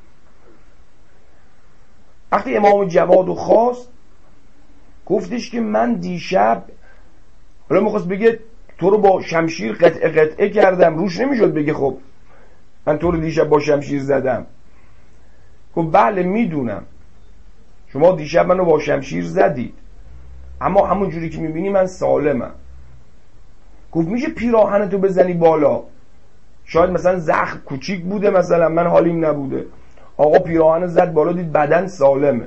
وقتی امام جواد رو خواست گفتش که من دیشب، حالا میخواست بگه تو رو با شمشیر قطعه قطعه کردم، روش نمیشد بگه خب من تو رو دیشب با شمشیر زدم. گفت بله میدونم شما دیشب منو با شمشیر زدید، اما همون جوری که میبینی من سالمم. گفت میشه پیراهنتو بزنی بالا؟ شاید مثلا زخم کوچیک بوده، مثلا من حالیم نبوده. آقا پیراهن زد بالا، دید بدن سالمه.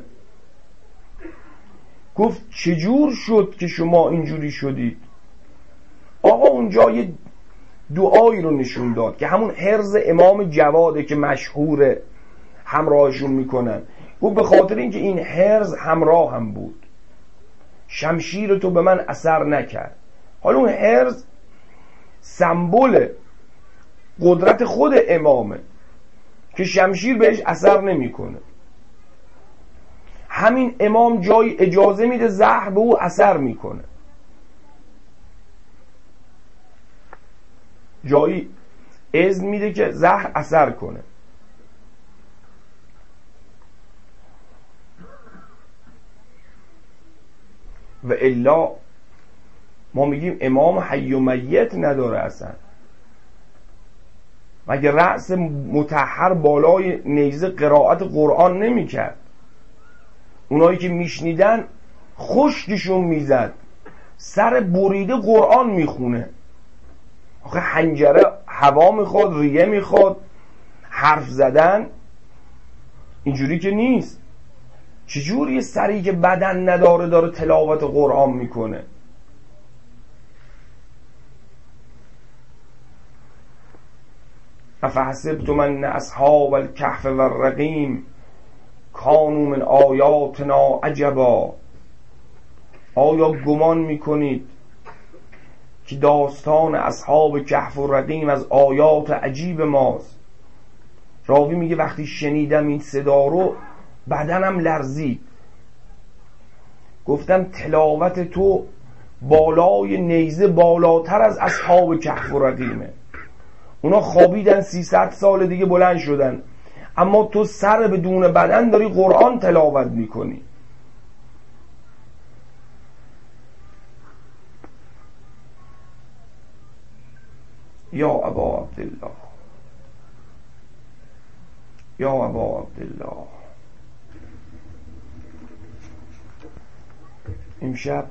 گفت چجور شد که شما اینجوری شدید؟ آقا اونجا یه دعایی رو نشون داد که همون حرز امام جواده که مشهوره همراهشون میکنن. گفت به خاطر اینکه این حرز همراه هم بود، شمشیر تو به من اثر نکرد. حالا اون حرز سمبل قدرت خود امامه که شمشیر بهش اثر نمیکنه. همین امام جای اجازه میده زهر به او اثر میکنه، جایی اذن میده که زهر اثر کنه. و الا ما میگیم امام حی و میت نداره اصلا. مگه رأس مطهر بالای نیزه قرائت قرآن نمیکرد؟ اونایی که میشنیدن خشکشون میزد، سر بریده قرآن میخونه. آخه حنجره هوا میخواد، ریه میخواد، حرف زدن اینجوری که نیست. چجوری یه سری که بدن نداره داره تلاوت قرآن میکنه؟ افحسبتم ان اصحاب الکهف والرقیم کانوا من آیاتنا عجبا. آیا گمان میکنید که داستان اصحاب کهف و رقیم از آیات عجیب ماست؟ راوی میگه وقتی شنیدم این صدا رو بدنم لرزید. گفتم تلاوت تو بالای نیزه بالاتر از اصحاب کهف و رقیمه. اونا خوابیدن سیصد سال دیگه بلند شدن، اما تو سر بدون بدن داری قرآن تلاوت میکنی. یا ابا عبدالله، یا ابا عبدالله. امشب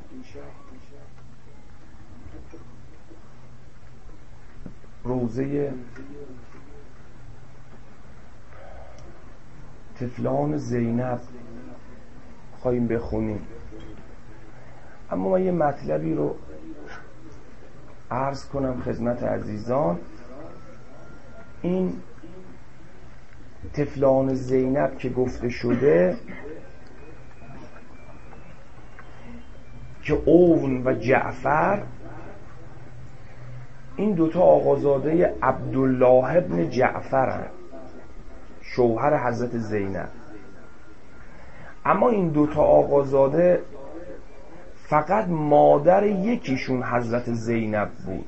روزه طفلان زینب خواهیم بخونیم، اما من یه مطلبی رو عرض کنم خدمت عزیزان. این طفلان زینب که گفته شده که اون و جعفر، این دوتا آقازاده عبدالله ابن جعفر هست، شوهر حضرت زینب. اما این دوتا آقازاده فقط مادر یکیشون حضرت زینب بود،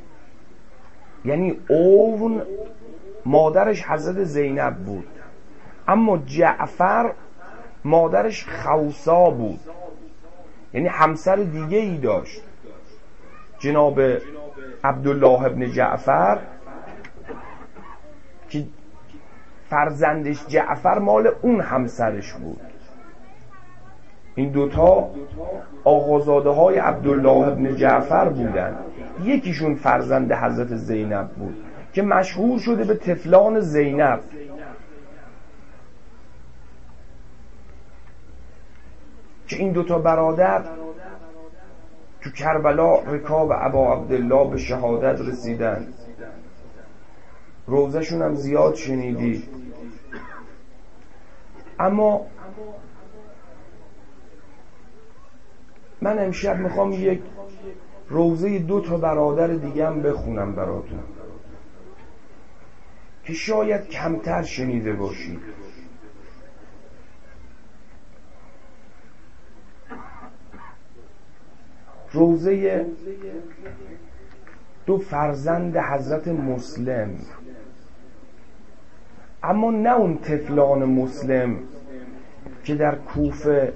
یعنی اون مادرش حضرت زینب بود، اما جعفر مادرش خوسا بود، یعنی همسر دیگه ای داشت. جناب عبدالله ابن جعفر که فرزندش جعفر مال اون همسرش بود. این دوتا آقازاده های عبدالله ابن جعفر بودن. یکیشون فرزند حضرت زینب بود که مشهور شده به طفلان زینب. که این دوتا برادر تو کربلا رکاب ابا عبدالله به شهادت رسیدن. روزشون هم زیاد شنیدی. اما من امشب میخوام یک روضه دو تا برادر دیگه هم بخونم براتون که شاید کمتر شنیده باشید. روضه دو فرزند حضرت مسلم، اما نه اون طفلان مسلم که در کوفه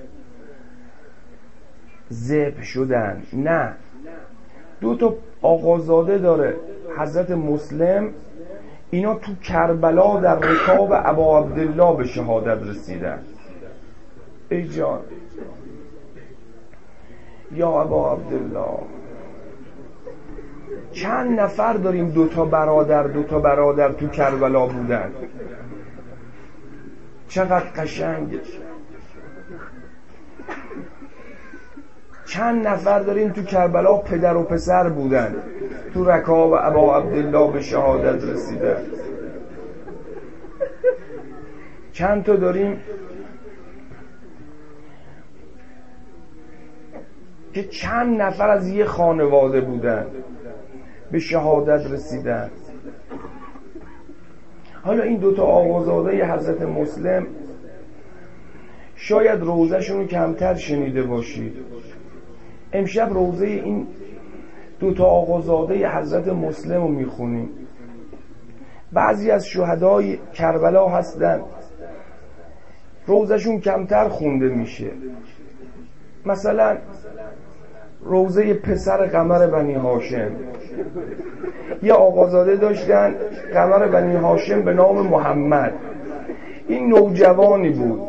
ذبح شدن، نه، دو تا آقازاده داره حضرت مسلم، اینا تو کربلا در رکاب ابا عبدالله به شهادت رسیدن. ای جان یا ابا عبدالله، چند نفر داریم دو تا برادر دو تا برادر تو کربلا بودن، چقدر قشنگه. چند نفر داریم تو کربلا پدر و پسر بودن، تو رکاب ابا عبدالله به شهادت رسیدن. چند تا داریم که چند نفر از یه خانواده بودن به شهادت رسیدن. حالا این دوتا آقازاده حضرت مسلم شاید روضه‌شون رو کمتر شنیده باشید. امشب روضه این دوتا آقازاده حضرت مسلم رو میخونیم. بعضی از شهدای کربلا هستن روضه‌شون کمتر خونده میشه. مثلا روضه پسر قمر بنی هاشم، یه آقازاده داشتن قمر بنی هاشم به نام محمد. این نوجوانی بود،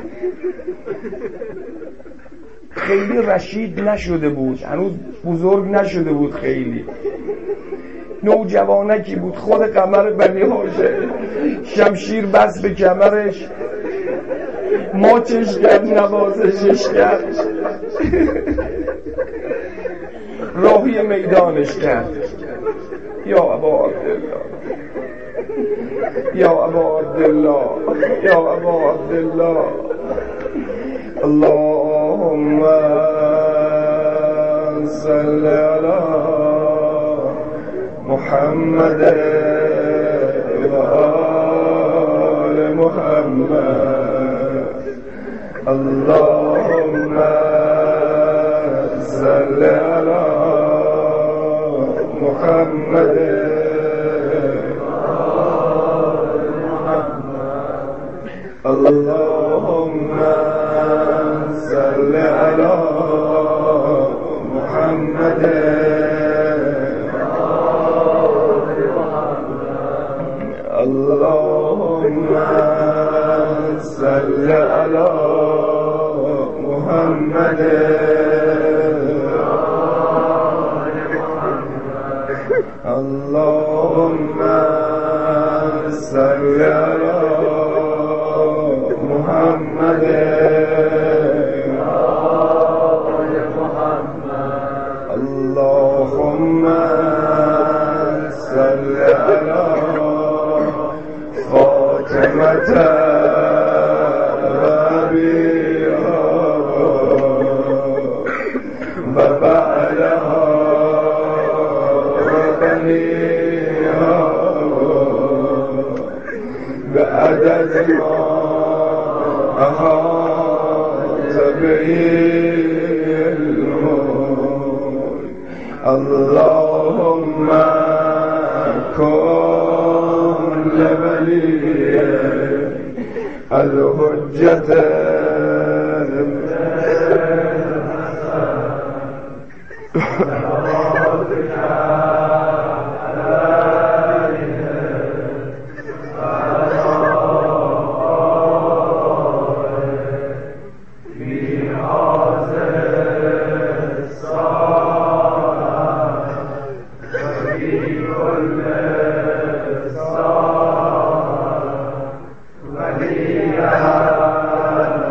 خیلی رشید نشده بود، هنوز بزرگ نشده بود، خیلی نوجوانکی بود. خود قمر بنی هاشم شمشیر بست به کمرش، ماچش کرد، نوازشش کرد، راهی میدانش کرد. یا ابا عبدالله، یا ابا عبدالله، یا ابا عبدالله، اللهم صل علی محمد و آل محمد، اللهم صل علی محمد اللهم صل علی محمد اللهم صل علی محمد اللهم صل علی محمد اللهم صل علی فاطمة ربیها و بعدها بنیها بعدد ما أحاط به الملك اللهم كن لوليك الحجة وليها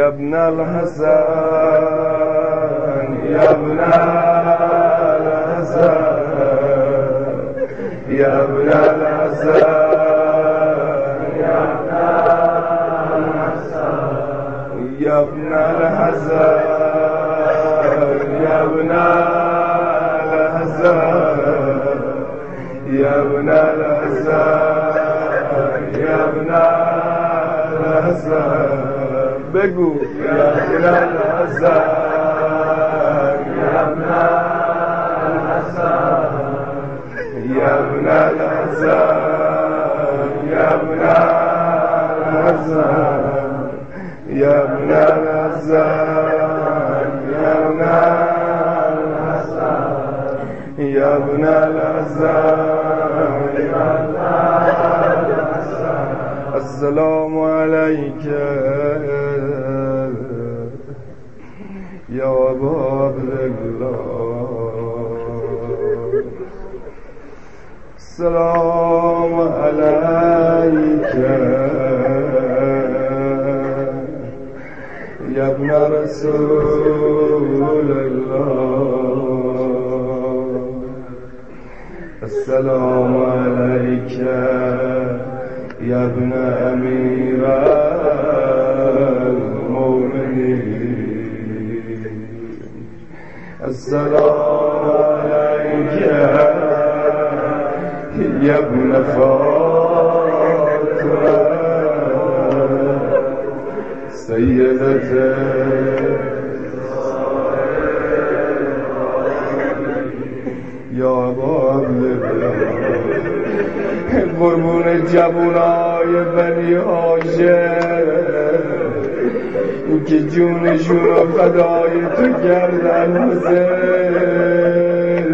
يا ابن الحسن يا ابن الحسن يا ابن الحسن يا ابن الحسن يا ابن الحسن يا ابن الحسن يا ابن الحسن يا ابن الحسن بگو يا ابن الحسن يا ابن الحسن يا ابن الحسن يا ابن الحسن يا ابن الحسن يا ابن الحسن يا ابن الحسن السلام عليك يا أبا عبد الله السلام عليك يا ابن رسول الله السلام عليك يا ابن أمير المؤمنين السلام عليك يا ابن فاطمة سيدتي يا أبا عبد الله قربون جوونای بنی هاشم که جونشون رو فدای تو کردن حسین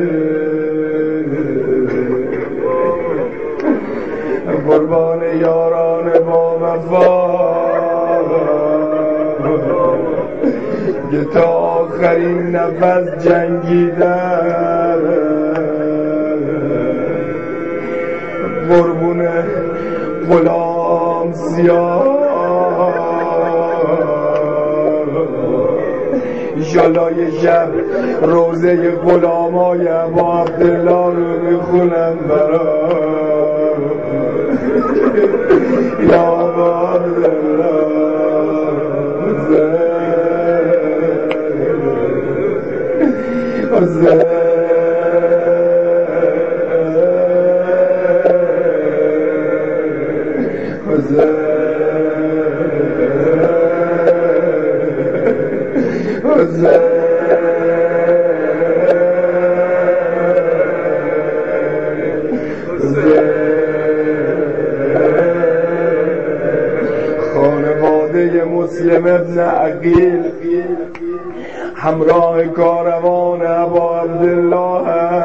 قربان یاران با وفا که تا آخرین نفس جنگیدن قربون غلام سیاه انشالله یه شب روزه غلامای ابا عبدالله رو میخونم برا یا ابا عبدالله حسین خانواده مسلم ابن عقیل همراه کاروان ابا عبدالله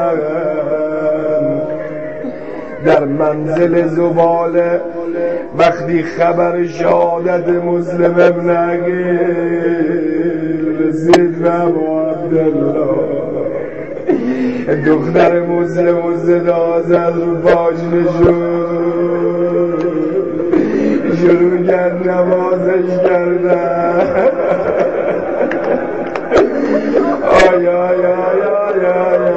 در منزل زباله وقتی خبر شهادت مسلم ابن عقیل رسید به ابا عبدالله دختر مسلم و صدا زد رو پاش نشد شروع کرد نمازش کردن آی آی آی آی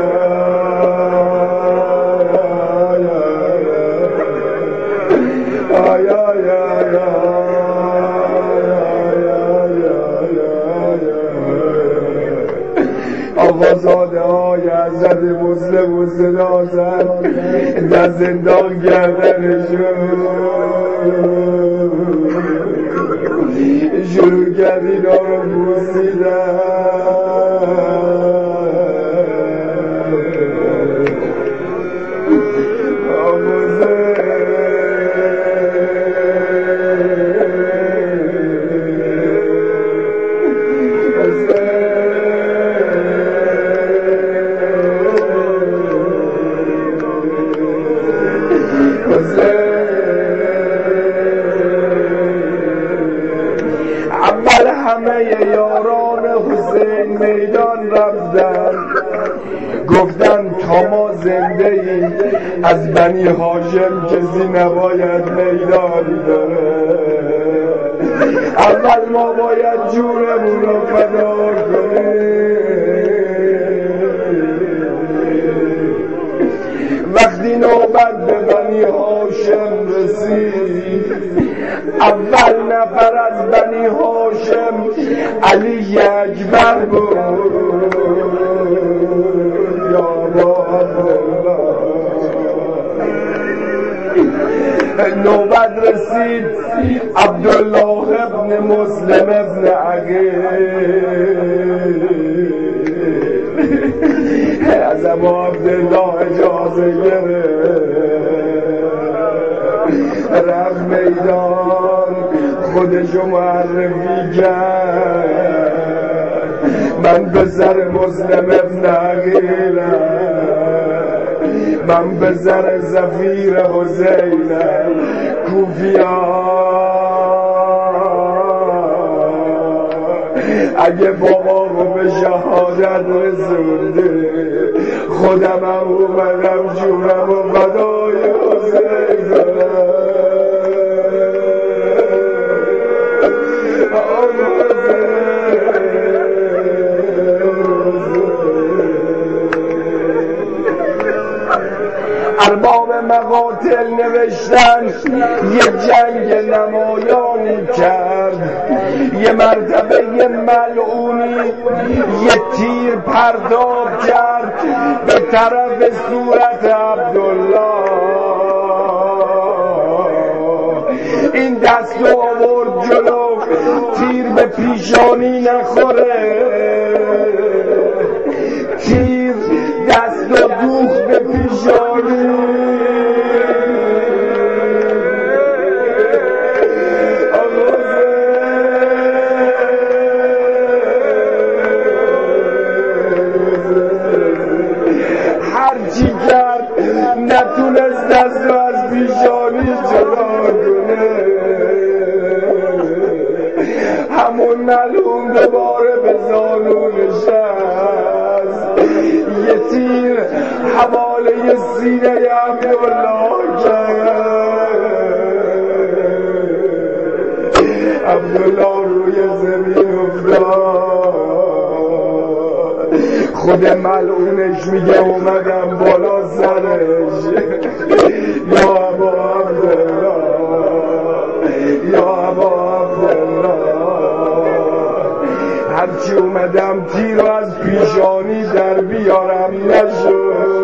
آی آقازاده های حضرت مسلم و صدا زد در زندان کردنشون شروع کرد اینا رو بوسیدن گفتن تا ما زنده ایم از بنی هاشم کسی نباید میدانی داره اول ما باید جونمون رو فدا کنیم. وقتی نوبت به بنی هاشم رسید، اول نفر از بنی هاشم علی اکبر بود. یا نوبت رسید عبدالله ابن مسلم ابن عقیل از ابو عبدالله اجازه گرفت، رفت میدان خودشو معرفی کرد. من پسر مسلم ابن عقیلم، من پسر زفیر حسینم. کوفیان اگه بابا رو به شهادت رسونده، خودم هم اومدم جونم و فدای حسین کنم. ارباب مقاتل نوشتن یه جنگ نمایانی کرد، یه مرتبه یه ملعونی یه تیر پرتاب کرد به طرف صورت عبدالله. این دست رو آورد جلو، تیر به پیشانی نخوره، تیر دست و دوخ به پیشانی. هرچی کرد نتونست دست رو از پیشانی جدا کنه. همون ملعون دوباره به زانو نشست، یه تیر حواله سینه عبدالله کرد. عبدالله روی زمین افتاد. خود ملعونش میگه اومدم بالا سرش. یا ابا عبدالله، یا ابا عبدالله، هرچی اومدم تیر رو از پیشانی در بیارم نشد.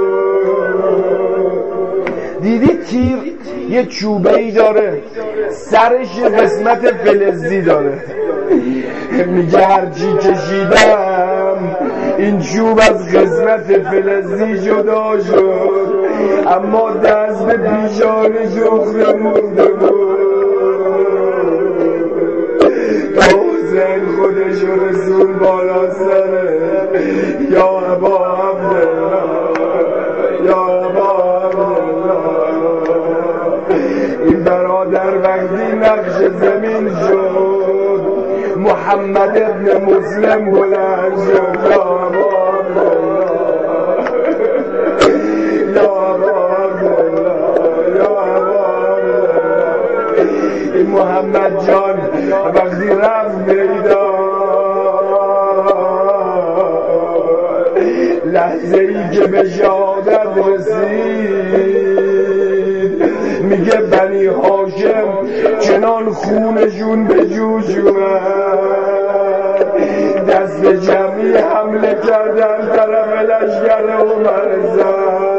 دیدی تیر یه چوبه ای داره، سرش یه قسمت فلزی داره. میگه هرچی کشیدم این چوب از قسمت فلزی جدا شد، اما دست به پیشانی جخره مونده بود. حسین خودش رسول بالا سره. یا ابا عبدالله، یا ابا عبدالله. این برادر وقتی نقش زمین شد، محمد ابن مسلم بلند شد. یا ابا عبدالله، یا ابا عبدالله، یا ابا عبدالله. این محمد جان وقتی رفت میدان، لحظه ای که به شهادت رسید، میگه بنی هاشم چنان خونشون به جوش اومد، دست جمعی حمله کردن طرف لشکر عمر زد.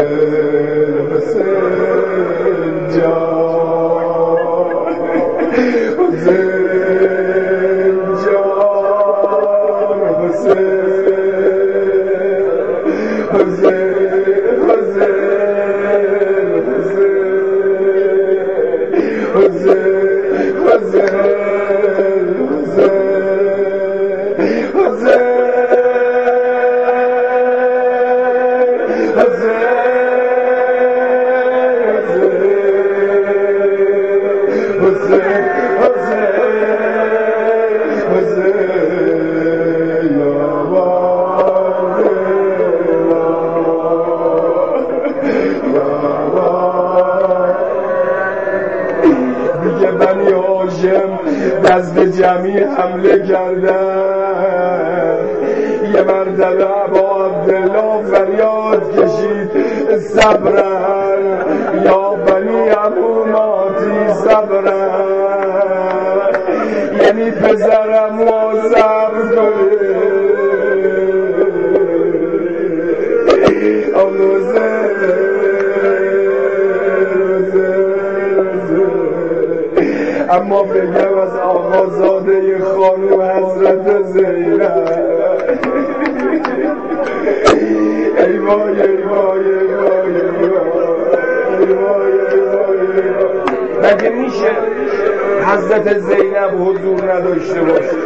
حسین حسین جان حسین جان حسین حسین حسین دست جمعی حمله کردن. یه مرتبه ابا عبدالله فریاد کشید صبرن یا بنی ابو ماتی صبرن، یعنی پسرم و صبر کنه. اما بگم از آقازاده خانم حضرت زینب، ای وای ای وای ای وای ای وای مگه میشه حضرت زینب حضور نداشته باشه؟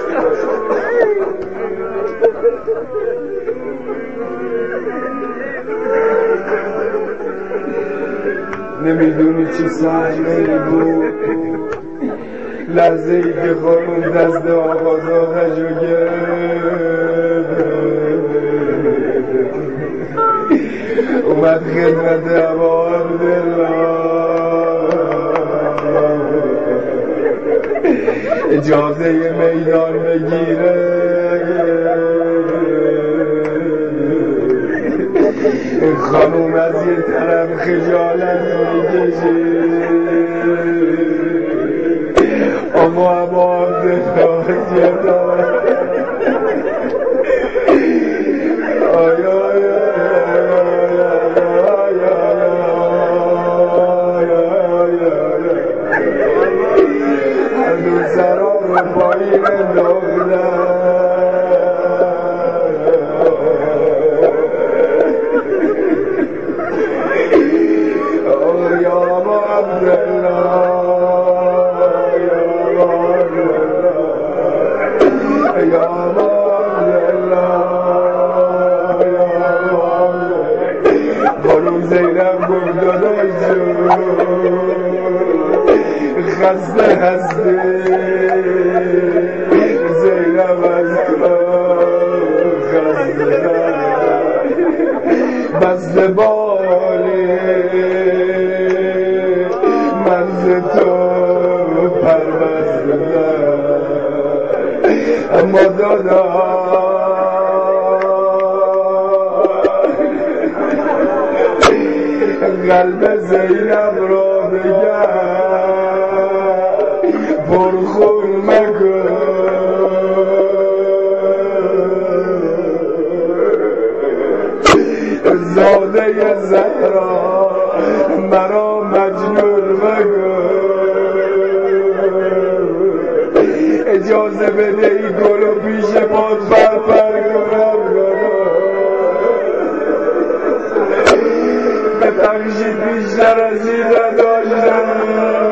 نمیدونی چی صحنه‌ای بود، لحظه ای که خانون دست آقازاده‌شو گرفت اومد خدمت ابا عبدالله اجازه میدان بگیره. خانوم از یه طرف خجالت میکشید، اما ابا عبدالله از یه طرف آی آی هر دو سرا رو پایین انداختن. خانم زینب گفت داداش خسته هستی. زینب از خسته بسته بالی من ز تو پربسته، اما داداش قلب زینب را بگرد پرخون مکن. زاده زهرا مرا مجنون مکن. اجازه بده ای گلو پیش پاد برپر کنم، ببخشید بیشتر از این نداشتم.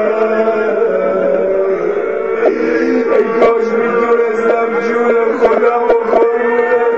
ای کاش میدونستم جون خودم و خورونم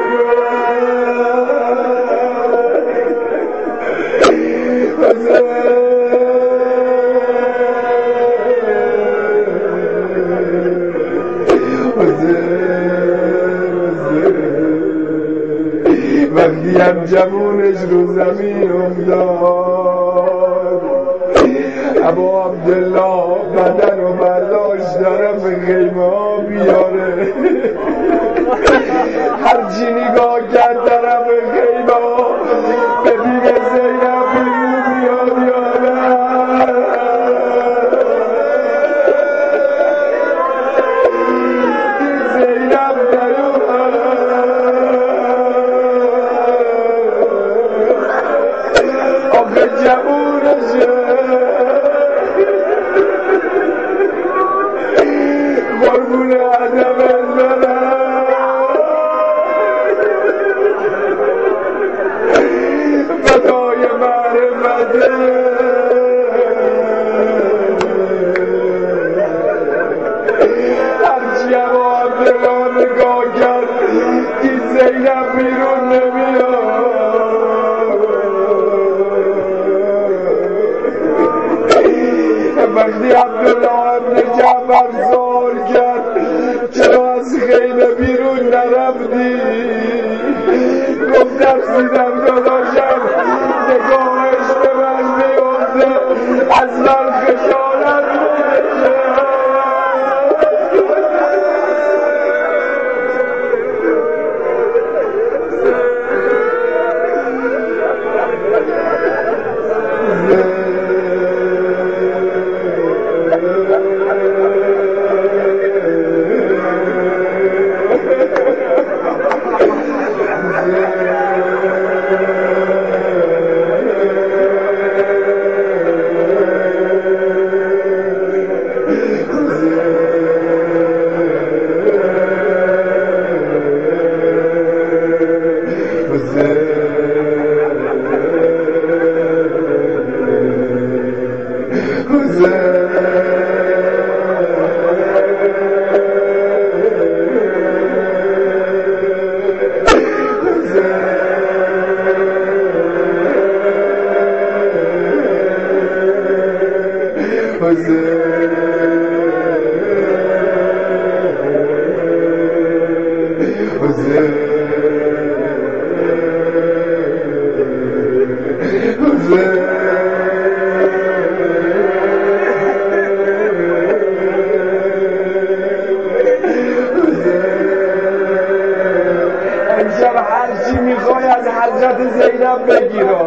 وقتی هم جوونش رو زمین افتاد، ابا عبدالله بدن رو برداشت طرف خیمه ها بیاره. هرچی نگاه کرد طرف خیمه ها ببین زینب بیاد یادم. زینب در آخه جوونشه قربون عدم برم فدای معرفته هرچی اما عبدالله نگاه کرد دید زینب بیرون نمیاد وقتی عبدالله ابن جعفر سوال کرد چرا از خیمه بیرون نرفتی گفت ترسیدم داداشم نگاهش به من میفته از من خجالت بکشه امشب هرچی میخوای از حضرت زینب بگیرم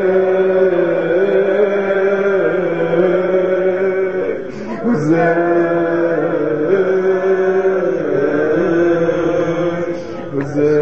Jose